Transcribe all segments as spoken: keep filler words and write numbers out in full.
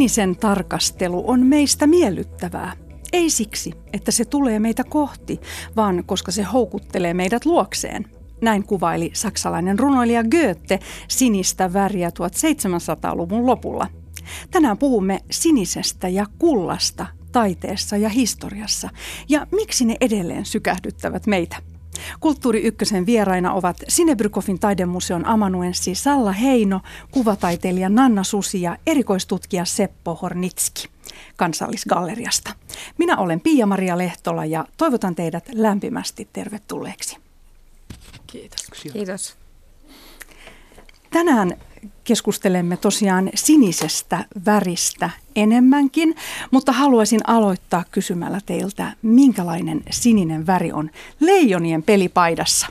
Sinisen tarkastelu on meistä miellyttävää. Ei siksi, että se tulee meitä kohti, vaan koska se houkuttelee meidät luokseen. Näin kuvaili saksalainen runoilija Goethe sinistä väriä seitsemäntoistasadan lopulla. Tänään puhumme sinisestä ja kullasta taiteessa ja historiassa. Ja miksi ne edelleen sykähdyttävät meitä? Kulttuuri Ykkösen vieraina ovat Sinebrychoffin taidemuseon amanuenssi Salla Heino, kuvataiteilija Nanna Susi ja erikoistutkija Seppo Hornitski Kansallisgalleriasta. Minä olen Pia-Maria Lehtola ja toivotan teidät lämpimästi tervetulleeksi. Kiitos. Kiitos. Tänään keskustelemme tosiaan sinisestä väristä enemmänkin, mutta haluaisin aloittaa kysymällä teiltä, minkälainen sininen väri on leijonien pelipaidassa?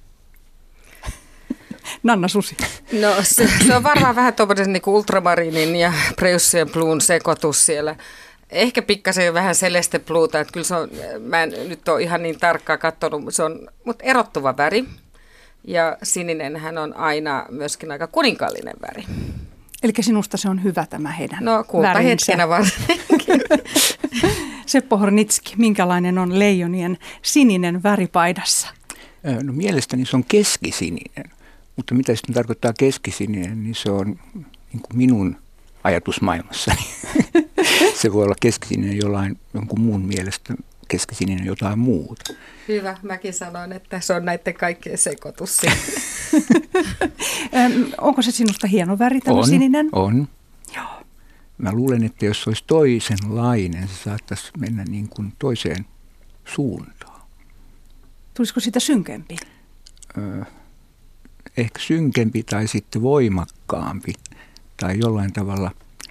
Nanna Susi. No se, se on varmaan vähän tuommoisen niin kuin ultramarinin ja Preussen bluun sekoitus siellä. Ehkä pikkasen vähän Celeste bluuta, että kyllä se on, mä en nyt ole ihan niin tarkkaan katsonut, se on, mutta erottuva väri. Ja sininenhän on aina myöskin aika kuninkaallinen väri. Eli sinusta se on hyvä tämä heidän No kulta hetkenä varsinkin. Seppo Hornitski, minkälainen on leijonien sininen väri paidassa? No mielestäni se on keskisininen, mutta mitä sitten tarkoittaa keskisininen, niin se on niin kuin minun ajatusmaailmassani. Se voi olla keskisininen jollain jonkun muun mielestä, keskisininen jotain muuta. Hyvä, mäkin sanoin, että se on näiden kaikkien sekoitus. Onko se sinusta hieno väri, tämä on, sininen? On. Joo. Mä luulen, että jos se olisi toisenlainen, se saattaisi mennä niin kuin toiseen suuntaan. Tulisiko siitä synkempi? Öö, ehkä synkempi tai sitten voimakkaampi tai jollain tavalla,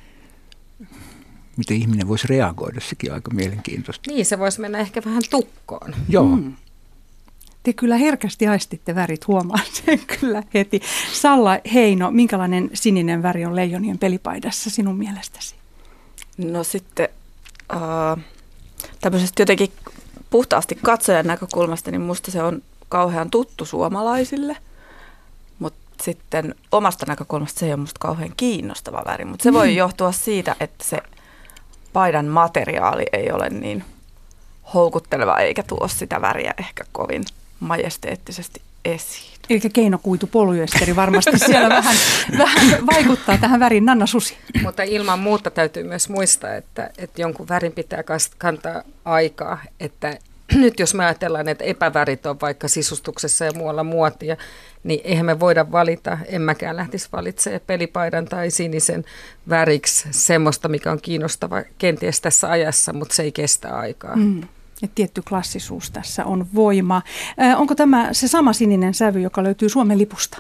miten ihminen voisi reagoida, sekin aika mielenkiintoista. Niin, se voisi mennä ehkä vähän tukkoon. Joo. Mm. Te kyllä herkästi aistitte värit, huomaan sen kyllä heti. Salla Heino, minkälainen sininen väri on leijonien pelipaidassa sinun mielestäsi? No sitten äh, tämmöisestä jotenkin puhtaasti katsojan näkökulmasta, niin musta se on kauhean tuttu suomalaisille. Mutta sitten omasta näkökulmasta se ei ole musta kauhean kiinnostava väri. Mutta se mm. voi johtua siitä, että se paidan materiaali ei ole niin houkutteleva eikä tuo sitä väriä ehkä kovin majesteettisesti esiin. Eli keinokuitu polyesteri varmasti siellä vähän, vähän vaikuttaa tähän väriin. Nanna Susi. Mutta ilman muuta täytyy myös muistaa, että, että jonkun värin pitää kantaa aikaa. Että nyt jos me ajatellaan, että epävärit on vaikka sisustuksessa ja muualla muotia, niin eihän me voida valita, en mäkään lähtisi valitsemaan pelipaidan tai sinisen väriksi semmoista, mikä on kiinnostava kenties tässä ajassa, mutta se ei kestä aikaa. Mm. Ja tietty klassisuus tässä on voima. Äh, onko tämä se sama sininen sävy, joka löytyy Suomen lipusta?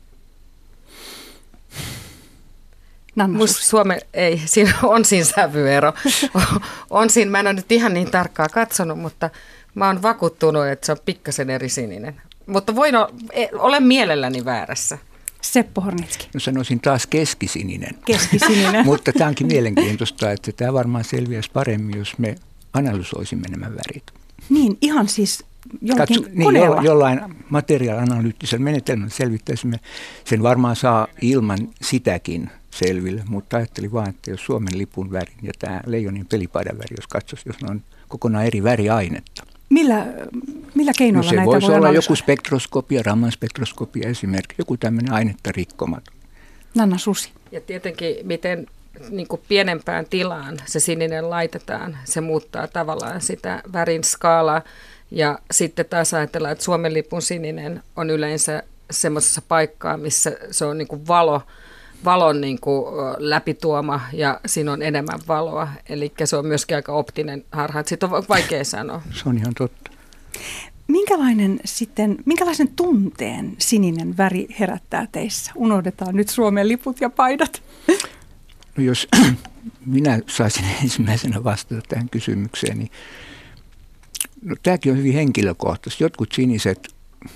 Musta Suomen, ei, siinä on siinä sävyero. On siinä, mä en ole nyt ihan niin tarkkaa katsonut, mutta mä oon vakuuttunut, että se on pikkasen eri sininen. Mutta voin o- olen mielelläni väärässä. Seppo Hornitski. No sanoisin taas keskisininen. Keskisininen. Mutta tämä onkin mielenkiintoista, että tämä varmaan selviäisi paremmin, jos me analysoisimme nämä värit. Niin, ihan siis jollakin Katso, niin, koneella. jo, jollain materiaalianalyyttisellä menetelmällä selvittäisimme. Sen varmaan saa ilman sitäkin selville, mutta ajattelin vaan, että jos Suomen lipun värin ja tämä leijonin pelipaidan väri, jos katsoisi, jos ne on kokonaan eri väriainetta. Millä, millä keinoilla no näitä voisi voi olla analysoida? joku spektroskopia, Raman spektroskopia esimerkiksi, joku tämmöinen ainetta rikkomaton. Nanna Susi. Ja tietenkin miten niin kuin pienempään tilaan se sininen laitetaan, se muuttaa tavallaan sitä värin skaalaa. Ja sitten taas ajatellaan, että Suomen lipun sininen on yleensä semmoisessa paikkaa, missä se on niin kuin valo, valon niin kuin läpituoma ja siinä on enemmän valoa. Eli se on myöskin aika optinen harha. Siitä on vaikea sanoa. Se on ihan totta. Minkälainen sitten, minkälaisen tunteen sininen väri herättää teissä? Unohdetaan nyt Suomen liput ja paidat. No jos minä saisin ensimmäisenä vastata tähän kysymykseen, niin no, tämäkin on hyvin henkilökohtaisesti. Jotkut siniset,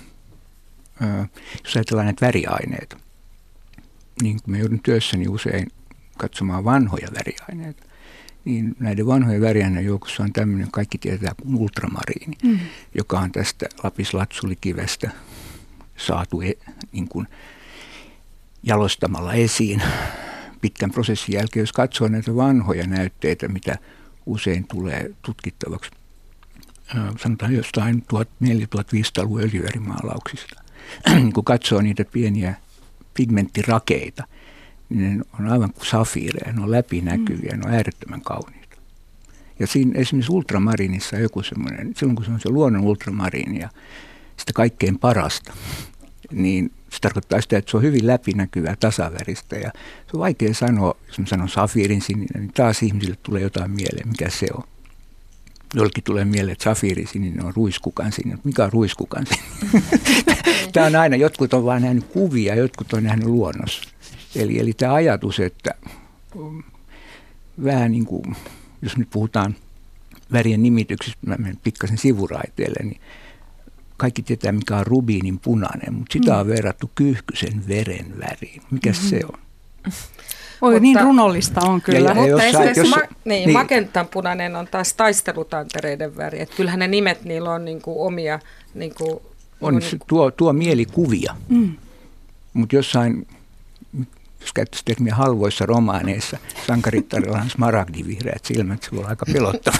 jos ajatellaan näitä väriaineita, niin kun mä joudun työssäni usein katsomaan vanhoja väriaineita, niin näiden vanhojen väriaineiden joukossa on tämmöinen, kaikki tietää kuin ultramariini, mm. joka on tästä lapislatsuli-kivestä saatu e, niin kuin jalostamalla esiin pitkän prosessin jälkeen, jos katsoo näitä vanhoja näytteitä, mitä usein tulee tutkittavaksi, sanotaan jostain tuhatneljäsataa-tuhatviisisataaluvun öljyvärimaalauksista, kun katsoo niitä pieniä pigmenttirakeita, niin ne on aivan kuin safiireja, ne on läpinäkyviä, ne on äärettömän kauniita. Ja siinä esimerkiksi ultramariinissa on joku semmoinen, silloin kun se on se luonnon ultramariini ja sitä kaikkein parasta, niin se tarkoittaa sitä, että se on hyvin läpinäkyvää, tasaväristä ja se on vaikea sanoa, jos mä sanon safiirin sininen, niin taas ihmisille tulee jotain mieleen, mikä se on. Jollekin tulee mieleen, että safiirin sininen on ruiskukan sininen. Mikä on ruiskukan sininen? Tämä on aina, jotkut on vain nähnyt kuvia, jotkut on nähnyt luonnossa. Eli, eli tämä ajatus, että vähän niin kuin, jos nyt puhutaan värien nimityksistä, mä menen pikkasen sivuraiteelle, niin kaikki tietää, mikä on rubiinin punainen, mutta sitä on verrattu kyyhkysen veren väriin. Mikä mm-hmm. se on? Oi, mutta, niin runollista on kyllä. Ja, ja mutta esimerkiksi jos, ma, niin, niin. magentanpunainen on taas taistelutantereiden väri. Että kyllähän ne nimet niillä on niinku omia... Niinku, on, niinku, tuo, tuo mielikuvia. Mm. Mutta jossain, jos käyttäisi termiä halvoissa romaaneissa, sankarittarilla on smaragdivihreät silmät, se voi olla aika pelottava.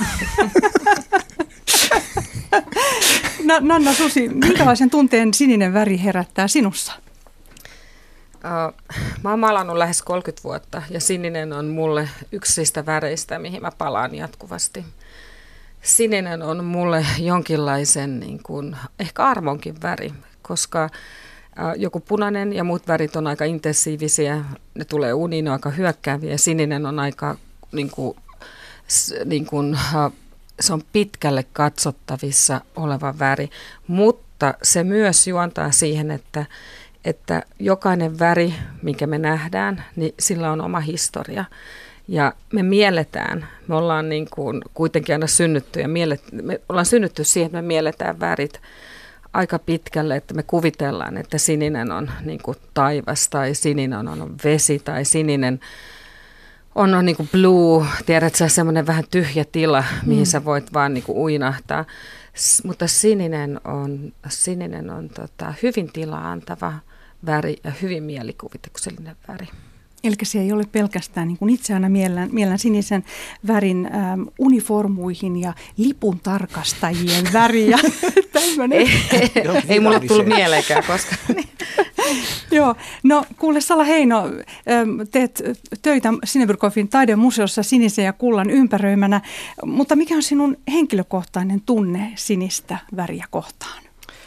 Nanna Susi, minkälaisen tunteen sininen väri herättää sinussa? Uh, mä oon maalannut lähes kolmekymmentä vuotta ja sininen on mulle yksi niistä väreistä, mihin mä palaan jatkuvasti. Sininen on mulle jonkinlaisen niin kuin, ehkä armonkin väri, koska uh, joku punainen ja muut värit on aika intensiivisiä, ne tulee uniin, ne on aika hyökkääviä ja sininen on aika niin kuin, niin kuin, uh, se on pitkälle katsottavissa oleva väri, mutta se myös juontaa siihen, että että jokainen väri, minkä me nähdään, niin sillä on oma historia. Ja me mielletään, me ollaan niin kuin kuitenkin aina synnytty ja miellet, me ollaan synnytty siihen, että me mielletään värit aika pitkälle, että me kuvitellaan, että sininen on niin kuin taivas tai sininen on, on vesi tai sininen on, on niin kuin blue, tiedät sä, semmoinen vähän tyhjä tila, mihin mm. sä voit vaan niin kuin uinahtaa. S- mutta sininen on, sininen on tota, hyvin tilaa antava väri ja hyvin mielikuvituksellinen väri. Eli se ei ole pelkästään, niin kuin itse aina miellän, miellän sinisen värin äm, uniformuihin ja lipun tarkastajien väriä. ei, ei mulle tullut mieleenkään koskaan. Joo, no kuule Salla Heino, teet töitä Sinebrychoffin taidemuseossa sinisen ja kullan ympäröimänä, mutta mikä on sinun henkilökohtainen tunne sinistä väriä kohtaan?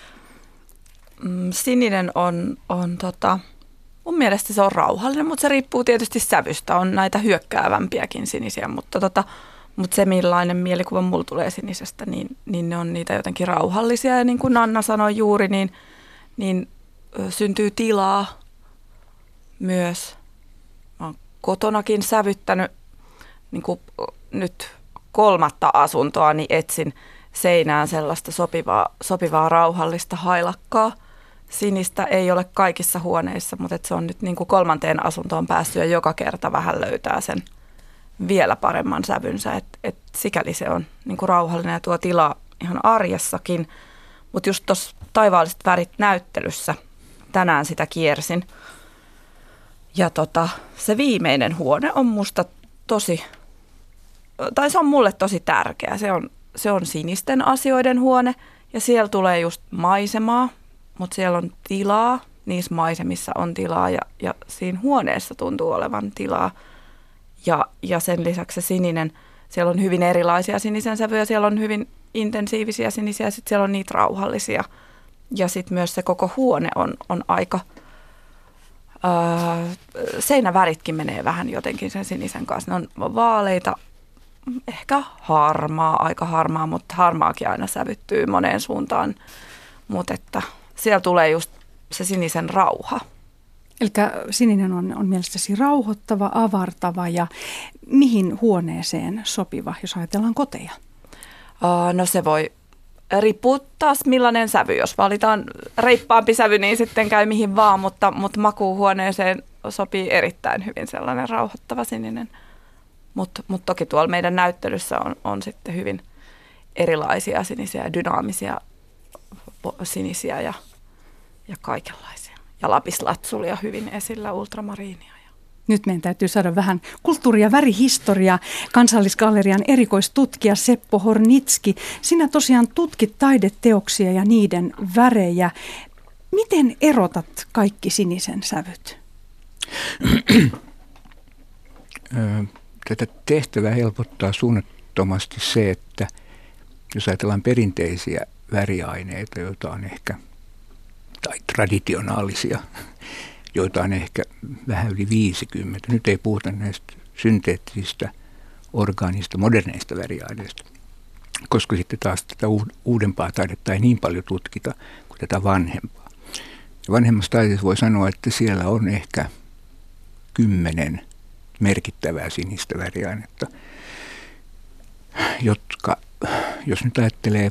Sininen on, on tota, mun mielestä se on rauhallinen, mutta se riippuu tietysti sävystä. On näitä hyökkäävämpiäkin sinisiä, mutta, tota, mutta se millainen mielikuva mulla tulee sinisestä, niin, niin ne on niitä jotenkin rauhallisia. Ja niin kuin Nanna sanoi juuri, niin, niin syntyy tilaa myös. Mä oon kotonakin sävyttänyt niin kuin nyt kolmatta asuntoa, niin etsin seinään sellaista sopivaa, sopivaa rauhallista hailakkaa. Sinistä ei ole kaikissa huoneissa, mutta se on nyt niin kuin kolmanteen asuntoon päässyt ja joka kerta vähän löytää sen vielä paremman sävynsä. Et, et sikäli se on niin kuin rauhallinen ja tuo tilaa ihan arjessakin. Mutta just tuossa taivaalliset värit näyttelyssä tänään sitä kiersin. Ja tota, se viimeinen huone on musta tosi, tai se on mulle tosi tärkeä. Se on, se on sinisten asioiden huone ja siellä tulee just maisemaa. Mutta siellä on tilaa, niissä maisemissa on tilaa ja, ja siinä huoneessa tuntuu olevan tilaa. Ja, ja sen lisäksi se sininen, siellä on hyvin erilaisia sinisen sävyjä, siellä on hyvin intensiivisiä sinisiä, sitten siellä on niitä rauhallisia. Ja sitten myös se koko huone on, on aika, ää, seinäväritkin menee vähän jotenkin sen sinisen kanssa. Ne on vaaleita, ehkä harmaa, aika harmaa, mutta harmaakin aina sävyttyy moneen suuntaan. Mutta että siellä tulee just se sinisen rauha. Eli sininen on, on mielestäsi rauhoittava, avartava ja mihin huoneeseen sopiva, jos ajatellaan koteja? Uh, no se voi riippua taas millainen sävy. Jos valitaan reippaampi sävy, niin sitten käy mihin vaan, mutta, mutta makuuhuoneeseen sopii erittäin hyvin sellainen rauhoittava sininen. Mutta mut toki tuolla meidän näyttelyssä on, on sitten hyvin erilaisia sinisiä, dynaamisia sinisiä ja, ja kaikenlaisia. Ja lapislatsulia hyvin esillä, ultramariinia. Nyt meidän täytyy saada vähän kulttuuri- ja värihistoriaa. Kansallisgallerian erikoistutkija Seppo Hornitski, sinä tosiaan tutkit taideteoksia ja niiden värejä. Miten erotat kaikki sinisen sävyt? Tätä tehtävää helpottaa suunnattomasti se, että jos ajatellaan perinteisiä väriaineita, joita on ehkä, tai traditionaalisia, joita on ehkä vähän yli viisikymmentä. Nyt ei puhuta näistä synteettisistä, orgaanista, moderneista väriaineista, koska sitten taas tätä uudempaa taidetta ei niin paljon tutkita kuin tätä vanhempaa. Ja vanhemmassa taiteessa voi sanoa, että siellä on ehkä kymmenen merkittävää sinistä väriainetta, jotka, jos nyt ajattelee,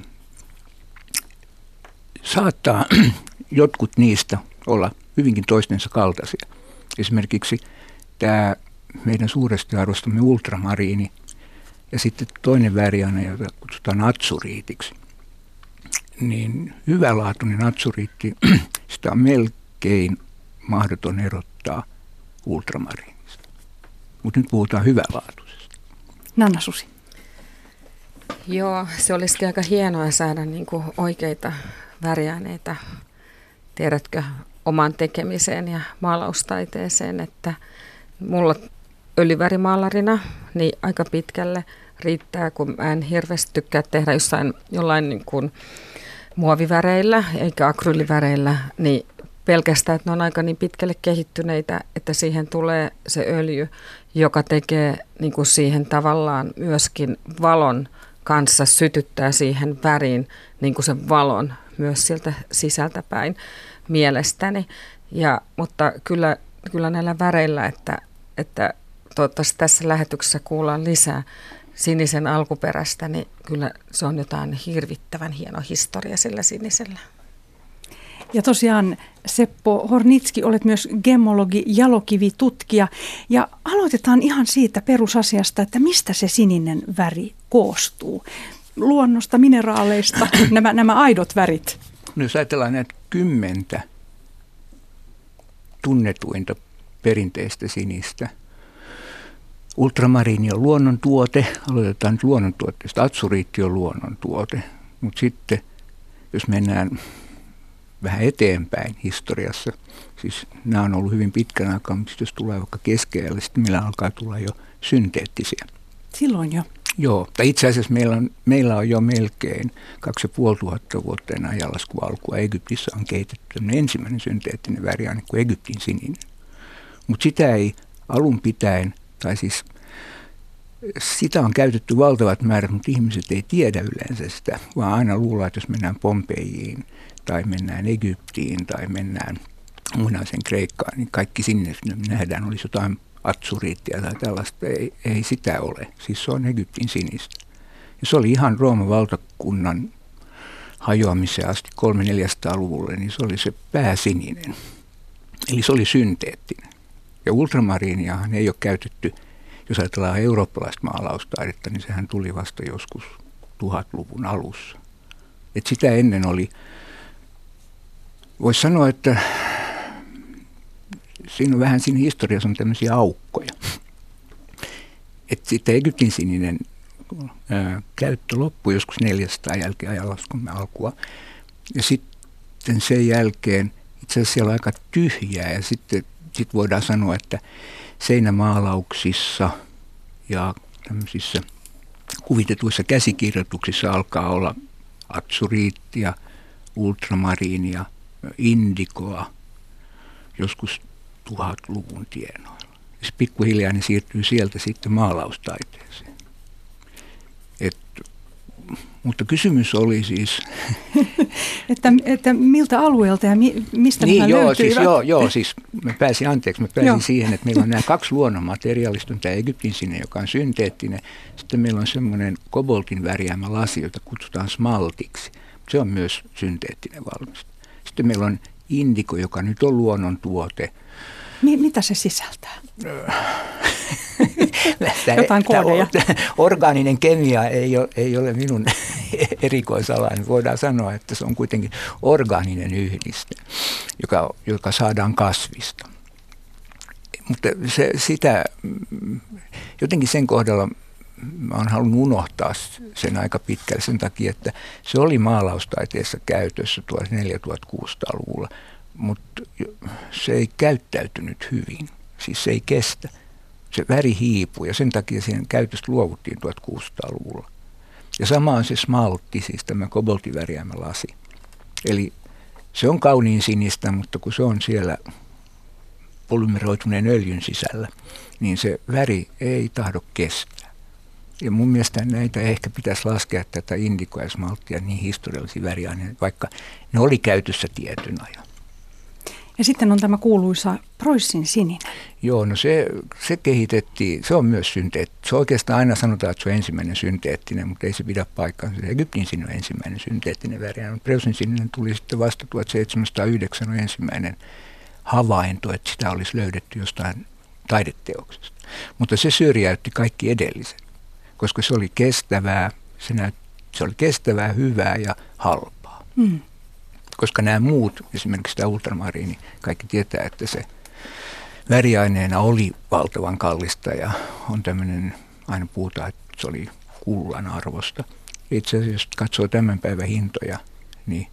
saattaa jotkut niistä olla hyvinkin toistensa kaltaisia. Esimerkiksi tämä meidän suuresti arvostamme ultramariini ja sitten toinen väriaine, jota kutsutaan atsuriitiksi. Niin hyvälaatuinen atsuriitti, sitä on melkein mahdoton erottaa ultramariinista. Mutta nyt puhutaan hyvälaatuisesta. Nanna Susi. Joo, se olisikin aika hienoa saada niin kuin oikeita väriaineita, tiedätkö, oman tekemiseen ja maalaustaiteeseen, että mulla öljyvärimaalarina niin aika pitkälle riittää, kun mä en hirveästi tykkää tehdä jossain jollain niin kuin muoviväreillä eikä akryyliväreillä, niin pelkästään, että ne on aika niin pitkälle kehittyneitä, että siihen tulee se öljy, joka tekee niin kuin siihen tavallaan myöskin valon kanssa, sytyttää siihen väriin niin kuin sen valon myös sieltä sisältäpäin mielestäni. Ja, mutta kyllä, kyllä näillä väreillä, että, että toivottavasti tässä lähetyksessä kuullaan lisää sinisen alkuperästä, niin kyllä se on jotain hirvittävän hieno historia sillä sinisellä. Ja tosiaan Seppo Hornitski, olet myös gemmologi, jalokivitutkija. Ja aloitetaan ihan siitä perusasiasta, että mistä se sininen väri koostuu. Luonnosta, mineraaleista, nämä, nämä aidot värit. No jos ajatellaan näitä kymmentä tunnetuinta perinteistä sinistä. Ultramariini on luonnontuote, aloitetaan nyt luonnontuotteesta. Atsuriitti on luonnontuote, mutta sitten jos mennään vähän eteenpäin historiassa, siis nämä on ollut hyvin pitkän aikaa, mutta jos tulee vaikka keskiajalle, sitten meillä alkaa tulla jo synteettisiä. Silloin jo. Joo, tai itse asiassa meillä on, meillä on jo melkein kaksi ja puoli tuhatta vuotta enää ajanlaskun alkua. Egyptissä on kehitetty ensimmäinen synteettinen väriaine kuin Egyptin sininen. Mutta sitä ei alun pitäen, tai siis sitä on käytetty valtavat määrät, mutta ihmiset ei tiedä yleensä sitä, vaan aina luulee, että jos mennään Pompeijiin tai mennään Egyptiin tai mennään muinaisen Kreikkaan, niin kaikki sinne nähdään, olisi jotain atsuriittia tai tällaista. Ei, ei sitä ole. Siis se on Egyptin sinistä. Ja se oli ihan Rooman valtakunnan hajoamiseen asti kolme-neljäsataa-luvulle, niin se oli se pääsininen. Eli se oli synteettinen. Ja ultramariiniahan ei ole käytetty, jos ajatellaan eurooppalaista maalaustaidetta, niin sehän tuli vasta joskus tuhatluvun alussa. Et sitä ennen oli, voisi sanoa, että siinä on vähän siinä historiassa on tämmöisiä aukkoja. Että sitten Egyptin sininen ää, käyttö loppui joskus neljäsataa jälkeen ajanlaskun alkua. Ja sitten sen jälkeen itse asiassa siellä on aika tyhjää ja sitten sit voidaan sanoa, että seinämaalauksissa ja tämmöisissä kuvitetuissa käsikirjoituksissa alkaa olla atsuriittia, ultramariinia, indikoa, joskus tuhatluvun tienoilla. Ja pikkuhiljaa ne siirtyy sieltä sitten maalaustaiteeseen. Et, mutta kysymys oli siis että, että miltä alueelta ja mi, mistä niin, nämä joo, löytyivät? siis, joo, joo, siis mä pääsin, anteeksi, mä pääsin joo. siihen, että meillä on nämä kaksi luonnonmateriaalista, on tämä Egyptin sininen, joka on synteettinen. Sitten meillä on semmoinen koboltin värjäämä lasi, jota kutsutaan smaltiksi. Se on myös synteettinen valmiste. Sitten meillä on indiko, joka nyt on luonnontuote. Mi- mitä se sisältää? Tämä, Jotain koodeja. Tämä orgaaninen kemia ei ole, ei ole minun erikoisalani. Voidaan sanoa, että se on kuitenkin orgaaninen yhdiste, joka, joka saadaan kasvista. mutta se, sitä, jotenkin sen kohdalla mä oon halunnut unohtaa sen aika pitkälle sen takia, että se oli maalaustaiteessa käytössä tuhatneljäsataa-tuhatkuusisataaluvulla, mutta se ei käyttäytynyt hyvin, siis se ei kestä. Se väri hiipui ja sen takia siihen käytöstä luovuttiin tuhatkuusisataaluvulla. Ja sama on se smaltti, siis tämä koboltiväriämä lasi. Eli se on kauniin sinistä, mutta kun se on siellä polymeroituneen öljyn sisällä, niin se väri ei tahdo kestää. Ja mun mielestä näitä ehkä pitäisi laskea tätä indikoa ja smalttia niin historiallisia väriaineita, vaikka ne oli käytössä tietyn ajan. Ja sitten on tämä kuuluisa Preussin sininen. Joo, no se, se kehitettiin, se on myös synteettinen. Se oikeastaan aina sanotaan, että se on ensimmäinen synteettinen, mutta ei se pidä paikkaansa. Egyptin sininen on ensimmäinen synteettinen väriaine. Preussin sininen tuli sitten vasta tuhatseitsemänsataayhdeksän on ensimmäinen havainto, että sitä olisi löydetty jostain taideteoksesta. Mutta se syrjäytti kaikki edelliset, koska se oli kestävää, se, näyt, se oli kestävää, hyvää ja halpaa. Mm. Koska nämä muut, esimerkiksi tämä ultramariini, kaikki tietää, että se väriaineena oli valtavan kallista ja on tämmöinen, aina puhutaan, että se oli kullan arvosta. Itse asiassa, jos katsoo tämän päivän hintoja, niin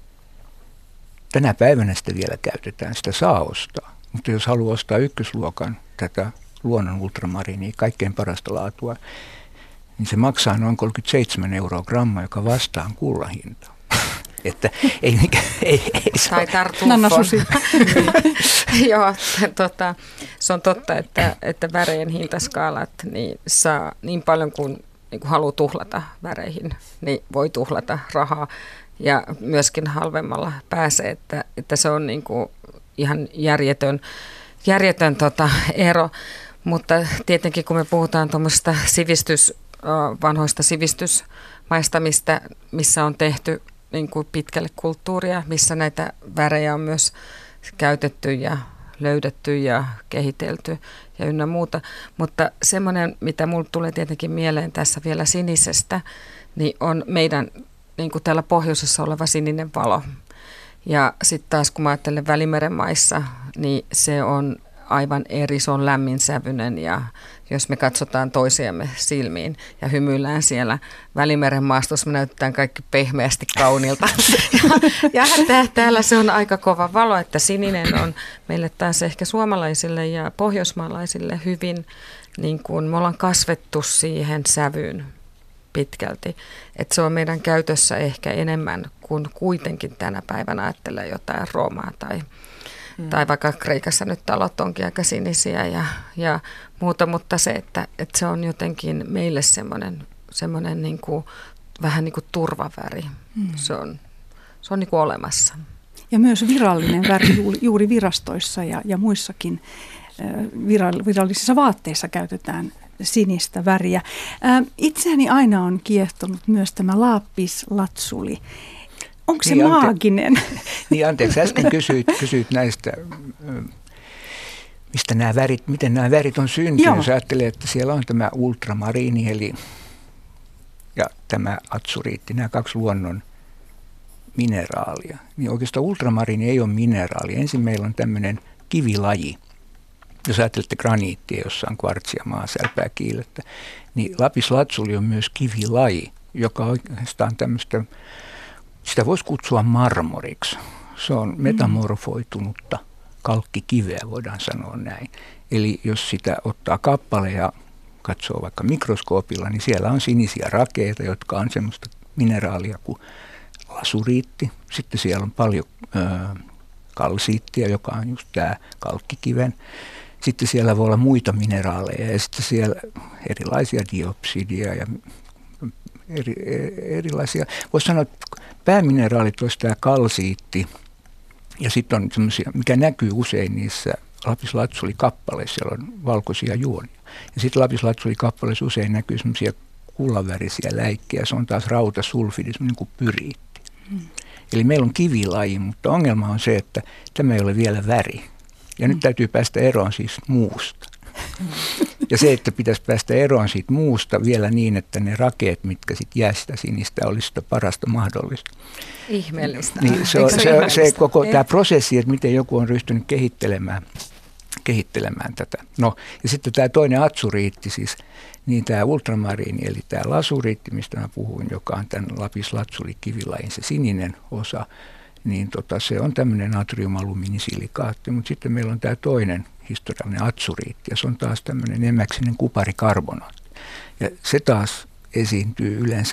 tänä päivänä sitä vielä käytetään, sitä saa ostaa. Mutta jos haluaa ostaa ykkösluokan tätä luonnon ultramariinia, kaikkein parasta laatua, niin se maksaa noin kolmekymmentäseitsemän euroa gramma, joka vastaan kullan hintaa. Että ei mikä, ei, ei tai tartuffon. Joo, tota, se on totta, että, että värien hintaskaalat niin saa niin paljon kuin, niin kuin haluaa tuhlata väreihin, niin voi tuhlata rahaa ja myöskin halvemmalla pääsee, että, että se on niin kuin ihan järjetön, järjetön tota, ero. Mutta tietenkin kun me puhutaan tuommoisesta sivistys, vanhoista sivistysmaista, mistä, missä on tehty niin kuin pitkälle kulttuuria, missä näitä värejä on myös käytetty ja löydetty ja kehitelty ja ynnä muuta. Mutta semmoinen, mitä mulle tulee tietenkin mieleen tässä vielä sinisestä, niin on meidän niin kuin täällä pohjoisessa oleva sininen valo. Ja sitten taas kun mä ajattelen Välimeren maissa, niin se on aivan eri, se on lämminsävyinen ja jos me katsotaan toisiamme silmiin ja hymyillään siellä Välimeren maastossa, me näytetään kaikki pehmeästi kauniilta. Ja, ja täällä se on aika kova valo, että sininen on meille taas ehkä suomalaisille ja pohjoismaalaisille hyvin, niin kuin me ollaan kasvettu siihen sävyyn pitkälti. Että se on meidän käytössä ehkä enemmän kuin kuitenkin tänä päivänä ajattelee jotain Roomaa tai Mm. Tai vaikka Kreikassa nyt talot onkin aika sinisiä ja, ja muuta, mutta se, että, että se on jotenkin meille semmoinen, semmoinen niin kuin, vähän niin kuin turvaväri. Mm. Se on, se on niin kuin olemassa. Ja myös virallinen väri juuri virastoissa ja, ja muissakin virallisissa vaatteissa käytetään sinistä väriä. Itseäni aina on kiehtonut myös tämä lapislatsuli. Onko se niin, maaginen? Ante- niin anteeksi, äsken kysyit, kysyit näistä, mistä nämä värit, miten nämä värit on syntynyt. Jos ajattelee, että siellä on tämä ultramariini eli, ja tämä atsuriitti, nämä kaksi luonnon mineraalia. Niin oikeastaan ultramariini ei ole mineraali. Ensin meillä on tämmöinen kivilaji. Jos ajattelette graniittia, jossa on kvartsia, maasärpää, kiilettä, niin lapislatsuli on myös kivilaji, joka oikeastaan tämmöistä, sitä voisi kutsua marmoriksi. Se on metamorfoitunutta kalkkikiveä, voidaan sanoa näin. Eli jos sitä ottaa kappale ja katsoo vaikka mikroskoopilla, niin siellä on sinisiä rakeita, jotka on semmoista mineraalia kuin lasuriitti. Sitten siellä on paljon ö, kalsiittia, joka on just tämä kalkkikiven. Sitten siellä voi olla muita mineraaleja ja sitten siellä erilaisia diopsidia ja eri, erilaisia. Voisi sanoa, että päämineraalit olisi tämä kalsiitti ja sitten on semmoisia, mikä näkyy usein niissä lapislatsuli-kappaleissa, siellä on valkoisia juonia. Ja sitten lapislatsuli-kappaleissa usein näkyy semmoisia kullanvärisiä läikkejä, se on taas rautasulfidi, semmoinen kuin pyriitti. Hmm. Eli meillä on kivilaji, mutta ongelma on se, että tämä ei ole vielä väri. Ja nyt täytyy päästä eroon siis muusta. Ja se, että pitäisi päästä eroon siitä muusta vielä niin, että ne rakeet, mitkä sitten jää sitä sinistä, olisi sitä parasta mahdollista. Ihmeellistä. Niin se, on, se, se, se koko tämä prosessi, että miten joku on ryhtynyt kehittelemään kehittelemään tätä. No, ja sitten tämä toinen atsuriitti, siis niin tämä ultramariini, eli tämä lasuriitti, mistä mä puhuin, joka on tämän lapis lazuli kivilajin se sininen osa, niin tota, se on tämmöinen natriumalumiinisilikaatti, mutta sitten meillä on tämä toinen historiallinen atsuriitti, ja se on taas tämmöinen emäksinen kuparikarbonaatti. Ja se taas esiintyy yleensä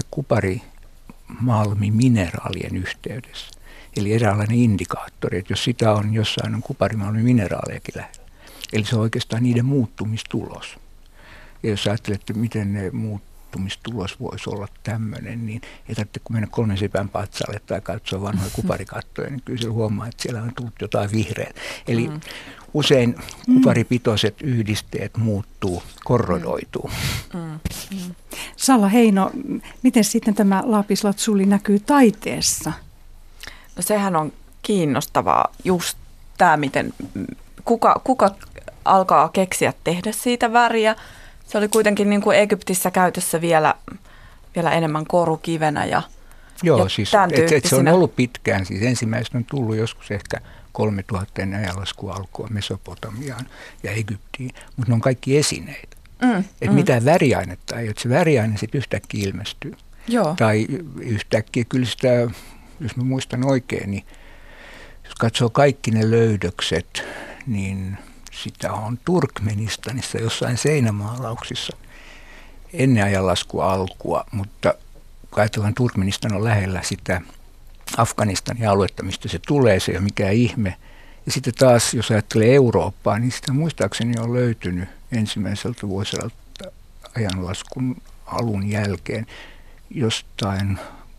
kuparimalmimineraalien yhteydessä. Eli eräänlainen indikaattori, että jos sitä on, jossain on kuparimalmimineraalejakin lähellä. Eli se on oikeastaan niiden muuttumistulos. Ja jos ajattelette, miten ne muuttumistulos voisi olla tämmöinen, niin ei tarvitse kun mennä kolmen sepän patsaalle tai katsoa vanhoja kuparikattoja, niin kyllä siellä huomaa, että siellä on tullut jotain vihreää. Eli mm. usein kuparipitoiset yhdisteet muuttuu, korrodoituu. Mm. Mm. Salla Heino, miten sitten tämä lapis lazuli näkyy taiteessa? No sehän on kiinnostavaa just tämä, miten kuka, kuka alkaa keksiä tehdä siitä väriä. Se oli kuitenkin niin kuin Egyptissä käytössä vielä, vielä enemmän korukivenä ja, Joo, ja siis tämän et, et se on ollut pitkään. Siis ensimmäiset on tullut joskus ehkä kolmetuhatta ennen ajanlaskun alkua Mesopotamiaan ja Egyptiin, mutta ne on kaikki esineitä. Mm, että mm. mitään väriainetta ei ole, että se väriaine sitten yhtäkkiä ilmestyy. Joo. Tai yhtäkkiä kyllä sitä, jos mä muistan oikein, niin jos katsoo kaikki ne löydökset, niin sitä on Turkmenistanissa jossain seinämaalauksissa ennen ajanlaskun alkua, mutta kun ajatellaan, Turkmenistan on lähellä sitä Afganistanin aluetta, mistä se tulee, se ei ole mikään ihme. Ja sitten taas, jos ajattelee Eurooppaa, niin sitä muistaakseni on löytynyt ensimmäiseltä vuosisadalta ajanlaskun alun jälkeen jostain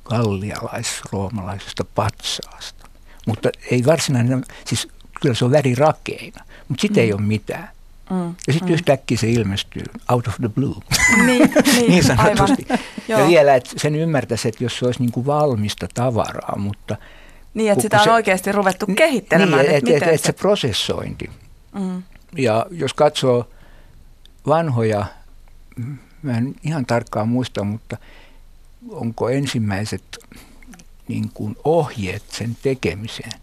gallialais-roomalaisesta patsaasta. Mutta ei varsinainen, siis kyllä se on värirakeina, mutta sitten mm. ei ole mitään. Mm, ja sitten mm. yhtäkkiä se ilmestyy out of the blue, niin, niin, niin sanotusti. Ja vielä, että sen ymmärtäisi, että jos se olisi niin kuin valmista tavaraa, mutta... Niin, että sitä on se, oikeasti ruvettu kehittelemään. Niin, että et, et, et se, se prosessointi. Mm. Ja jos katsoo vanhoja, mä en ihan tarkkaan muista, mutta onko ensimmäiset niin kuin ohjeet sen tekemiseen,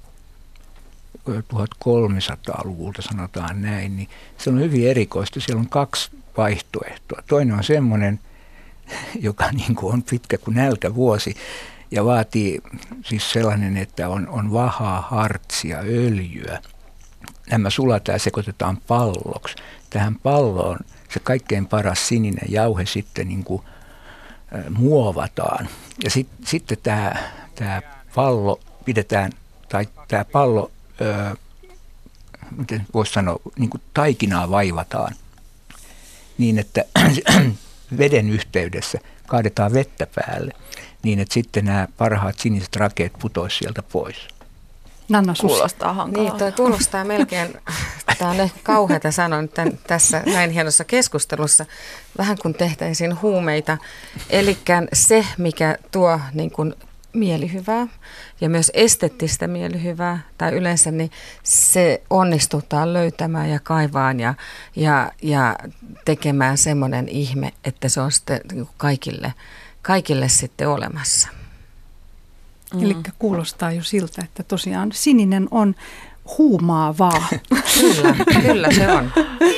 tuhatkolmesataaluvulta sanotaan näin, niin se on hyvin erikoista. Siellä on kaksi vaihtoehtoa. Toinen on semmoinen, joka niin kuin on pitkä kuin nälkävuosi ja vaatii siis sellainen, että on, on vahaa, hartsia, öljyä. Nämä sulataan ja sekoitetaan palloksi. Tähän palloon se kaikkein paras sininen jauhe sitten niin kuin, äh, muovataan. Ja sit, sitten tämä, tämä pallo pidetään, tai tämä pallo Öö, miten voisi sanoa, niin kuin taikinaa vaivataan niin, että veden yhteydessä kaadetaan vettä päälle niin, että sitten nämä parhaat siniset rakeet putoisivat sieltä pois. Nanna Susi. Kuulostaa hankalaa. Niin, toi kuulostaa melkein, tämä on ehkä kauheata sanoa tämän, tässä näin hienossa keskustelussa, vähän kuin tehtäisiin huumeita. Eli se, mikä tuo niin kuin mielihyvää ja myös esteettistä mielihyvää, tai yleensä niin se onnistutaan löytämään ja kaivaan ja, ja, ja tekemään semmoinen ihme, että se on sitten kaikille, kaikille sitten olemassa. Mm. Eli kuulostaa jo siltä, että tosiaan sininen on huumaavaa. Kyllä, kyllä se on.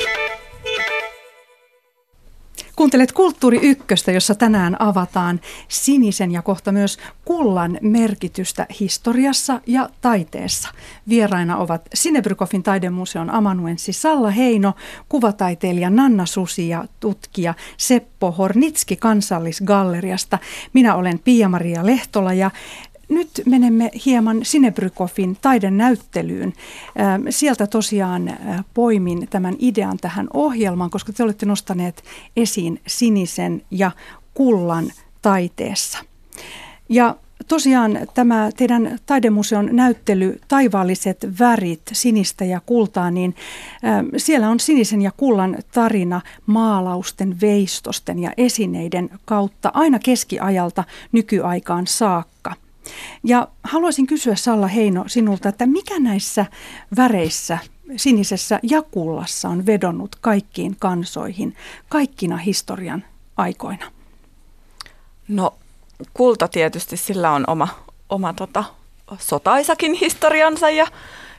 Kuuntelet Kulttuuri Ykköstä, jossa tänään avataan sinisen ja kohta myös kullan merkitystä historiassa ja taiteessa. Vieraina ovat Sinebrychoffin taidemuseon amanuenssi Salla Heino, kuvataiteilija Nanna Susi ja tutkija Seppo Hornitski Kansallisgalleriasta. Minä olen Pia-Maria Lehtola ja nyt menemme hieman Sinebrychoffin taidenäyttelyyn. Sieltä tosiaan poimin tämän idean tähän ohjelmaan, koska te olette nostaneet esiin sinisen ja kullan taiteessa. Ja tosiaan tämä teidän taidemuseon näyttely Taivaalliset värit, sinistä ja kultaa, niin siellä on sinisen ja kullan tarina maalausten, veistosten ja esineiden kautta aina keskiajalta nykyaikaan saakka. Ja haluaisin kysyä Salla Heino sinulta, että mikä näissä väreissä, sinisessä ja kullassa on vedonnut kaikkiin kansoihin, kaikkina historian aikoina? No kulta tietysti, sillä on oma, oma tota, sotaisakin historiansa ja,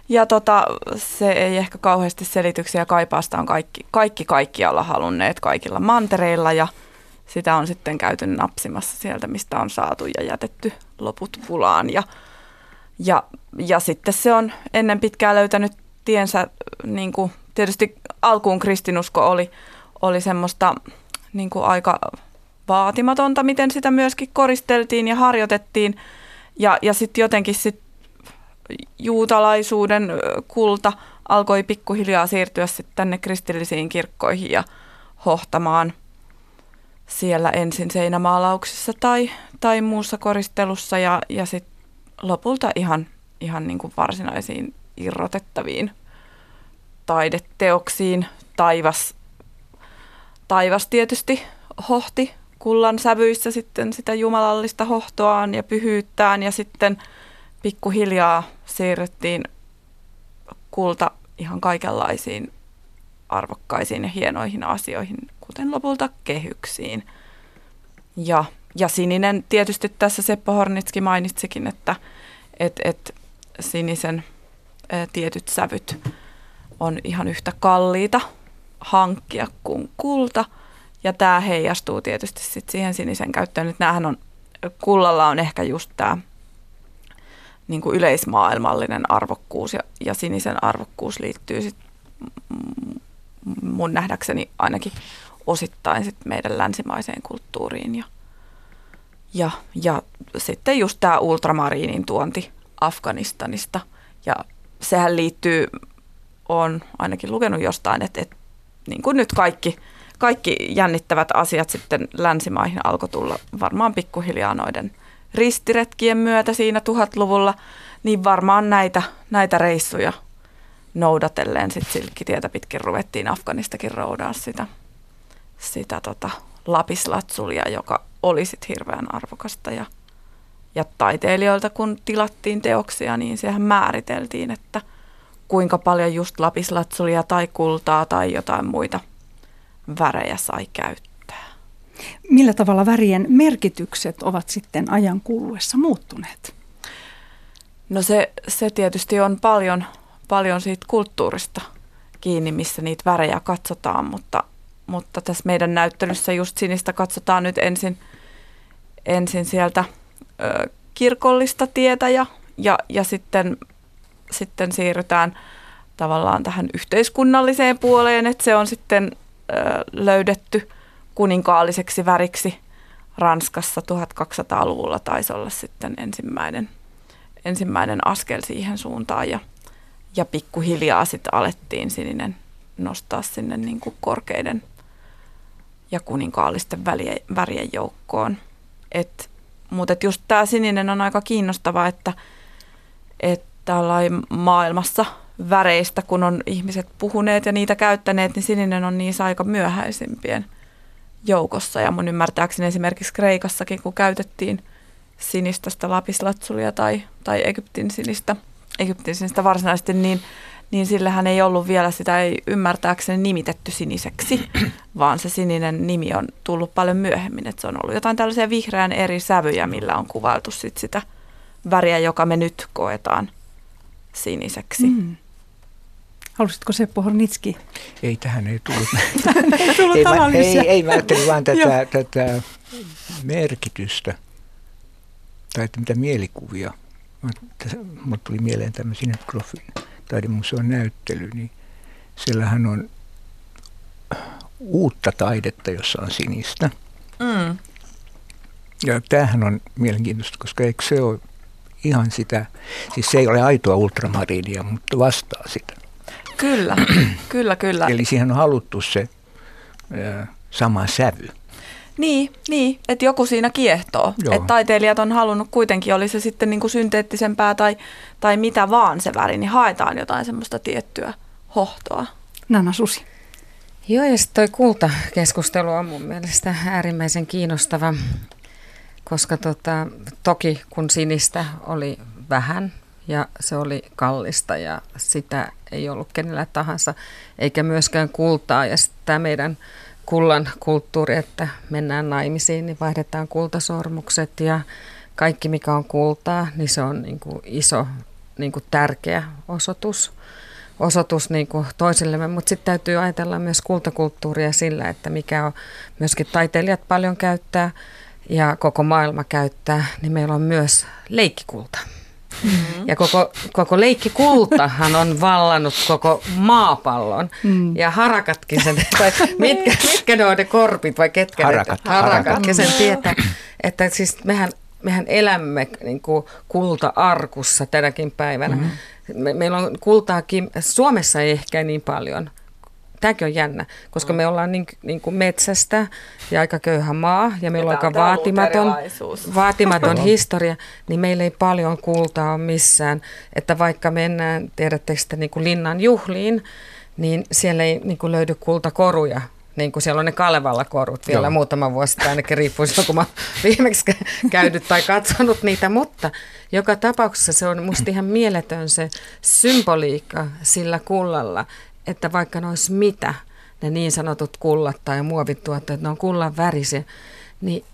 ja tota, se ei ehkä kauheasti selityksiä kaipaa, sitä on kaikki, kaikki kaikkialla halunneet kaikilla mantereilla ja sitä on sitten käyty napsimassa sieltä, mistä on saatu ja jätetty loput pulaan. Ja, ja, ja sitten se on ennen pitkää löytänyt tiensä, niin kuin tietysti alkuun kristinusko oli, oli semmoista niin kuin aika vaatimatonta, miten sitä myöskin koristeltiin ja harjoitettiin. Ja, ja sitten jotenkin sit juutalaisuuden kulta alkoi pikkuhiljaa siirtyä sitten tänne kristillisiin kirkkoihin ja hohtamaan siellä ensin seinämaalauksissa tai, tai muussa koristelussa ja, ja sitten lopulta ihan, ihan niin kuin varsinaisiin irrotettaviin taideteoksiin. Taivas, taivas tietysti hohti kullan sävyissä sitten sitä jumalallista hohtoaan ja pyhyyttään ja sitten pikkuhiljaa siirryttiin kulta ihan kaikenlaisiin arvokkaisiin ja hienoihin asioihin, kuten lopulta kehyksiin. Ja, ja sininen tietysti tässä Seppo Hornitski mainitsikin, että et, et sinisen ä, tietyt sävyt on ihan yhtä kalliita hankkia kuin kulta. Ja tämä heijastuu tietysti sit siihen sinisen käyttöön. Nyt näähän on, kullalla on ehkä just tämä niin kuin yleismaailmallinen arvokkuus ja, ja sinisen arvokkuus liittyy sit mun nähdäkseni ainakin osittain sit meidän länsimaiseen kulttuuriin. Ja, ja, ja sitten just tämä ultramariinin tuonti Afganistanista. Ja sehän liittyy, on ainakin lukenut jostain, että, että niin kuin nyt kaikki, kaikki jännittävät asiat sitten länsimaihin alkoi tulla varmaan pikkuhiljaa noiden ristiretkien myötä siinä tuhatluvulla, niin varmaan näitä, näitä reissuja noudatellen sitten silkkitietä pitkin ruvettiin Afganistakin roudaa sitä, sitä tota lapislatsulia, joka oli sitten hirveän arvokasta. Ja, ja taiteilijoilta kun tilattiin teoksia, niin sehän määriteltiin, että kuinka paljon just lapislatsulia tai kultaa tai jotain muita värejä sai käyttää. Millä tavalla värien merkitykset ovat sitten ajan kuluessa muuttuneet? No se, se tietysti on paljon, paljon siitä kulttuurista kiinni, missä niitä värejä katsotaan, mutta, mutta tässä meidän näyttelyssä just sinistä katsotaan nyt ensin, ensin sieltä ö, kirkollista tietä ja, ja, ja sitten, sitten siirrytään tavallaan tähän yhteiskunnalliseen puoleen, että se on sitten ö, löydetty kuninkaalliseksi väriksi Ranskassa tuhatkaksisataaluvulla taisi olla sitten ensimmäinen, ensimmäinen askel siihen suuntaan ja, ja pikkuhiljaa sitten alettiin sininen nostaa sinne niin kuin korkeiden ja kuninkaallisten värien, värien joukkoon. Et, mutta et just tämä sininen on aika kiinnostava, että, että maailmassa väreistä, kun on ihmiset puhuneet ja niitä käyttäneet, niin sininen on niissä aika myöhäisimpien joukossa. Ja mun ymmärtääkseni esimerkiksi Kreikassakin, kun käytettiin sinistä sitä lapislatsulia tai, tai Egyptin sinistä, Egyptin sinistä varsinaisesti, niin, niin sillähän ei ollut vielä sitä, ei ymmärtääkseni nimitetty siniseksi, vaan se sininen nimi on tullut paljon myöhemmin. Että se on ollut jotain tällaisia vihreän eri sävyjä, millä on kuvailtu sit sitä väriä, joka me nyt koetaan siniseksi. Mm. Halusitko Seppo Hornitski? Ei, tähän ei tullut. ei tullut ei, mä, ei, ei, mä ajattelin vaan tätä, tätä merkitystä tai että mitä mielikuvia. Mulle tuli mieleen tämä Sinetgrofin taidemuseon näyttely, niin siellähän on uutta taidetta, jossa on sinistä. Mm. Ja tämähän on mielenkiintoista, koska eikö se ole ihan sitä, siis se ei ole aitoa ultramariinia, mutta vastaa sitä. Kyllä, kyllä, kyllä. Eli siihen on haluttu se ää, sama sävy. Niin, niin, että joku siinä kiehtoo. Että taiteilijat on halunnut kuitenkin, oli se sitten niin kuin synteettisempää tai, tai mitä vaan se väri, niin haetaan jotain semmoista tiettyä hohtoa. Nanna Susi. Joo, ja sitten toi kultakeskustelu on mun mielestä äärimmäisen kiinnostava, koska tota, toki kun sinistä oli vähän ja se oli kallista ja sitä ei ollut kenellä tahansa, eikä myöskään kultaa. Ja sitten tämä meidän kullan kulttuuri, että mennään naimisiin, niin vaihdetaan kultasormukset ja kaikki mikä on kultaa, niin se on niin kuin iso niin kuin tärkeä osoitus, osoitus niin kuin toisillemme, mutta sitten täytyy ajatella myös kultakulttuuria sillä, että mikä on myöskin taiteilijat paljon käyttää ja koko maailma käyttää, niin meillä on myös leikkikulta. Mm-hmm. Ja koko, koko leikkikultahan on vallannut koko maapallon. Mm. Ja harakatkin sen, tai mitkä, mitkä ne on ne korpit vai ketkä harakat, ne, harakatkin sen tietää. Että siis mehän, mehän elämme niin kuin kulta-arkussa tänäkin päivänä. Mm-hmm. Me, meillä on kultaakin, Suomessa ei ehkä niin paljon. Tämäkin on jännä, koska me ollaan niin, niin kuin metsästä ja aika köyhä maa ja meillä ja on aika vaatimaton, vaatimaton historia, niin meillä ei paljon kultaa ole missään. Että vaikka mennään, tiedättekö sitä, niin kuin Linnan juhliin, niin siellä ei niin kuin löydy kultakoruja. Niin kuin siellä on ne Kalevalla korut vielä Joo. muutama vuosi, tai ainakin riippuisi, kun mä viimeksi käynyt tai katsonut niitä, mutta joka tapauksessa se on musta ihan mieletön se symboliikka sillä kullalla, että vaikka ne olisi mitä, ne niin sanotut kullat tai muovituotteet, ne on kullan värisiä, niin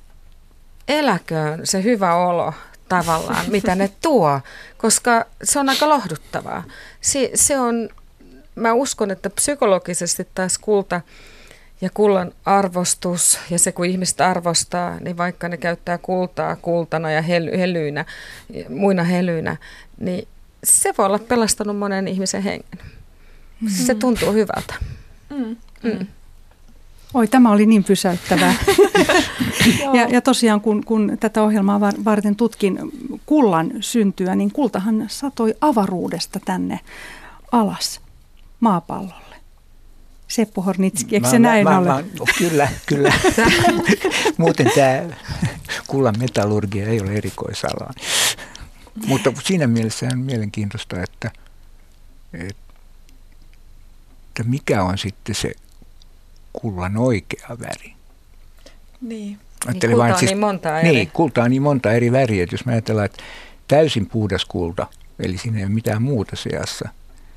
eläköön se hyvä olo tavallaan, mitä ne tuo, koska se on aika lohduttavaa. Se, se on, mä uskon, että psykologisesti taas kulta ja kullan arvostus ja se, kun ihmiset arvostaa, niin vaikka ne käyttää kultaa kultana ja hely, helyinä, muina helyinä, niin se voi olla pelastanut monen ihmisen hengen. Mm. Se tuntuu hyvältä. Mm. Mm. Oi, tämä oli niin pysäyttävää. ja, ja tosiaan, kun, kun tätä ohjelmaa varten tutkin kullan syntyä, niin kultahan satoi avaruudesta tänne alas maapallolle. Seppo Hornitski, eikö se mä, näin mä, ole? Mä, no, kyllä, kyllä. Muuten tämä kullan metallurgia ei ole erikoisalaa. Mutta siinä mielessä on mielenkiintoista, että, että mikä on sitten se kullan oikea väri. Niin, niin kulta on siis, niin monta eri. Niin, kulta on niin monta eri väriä. Että jos me ajatellaan, että täysin puhdas kulta, eli siinä ei ole mitään muuta seassa,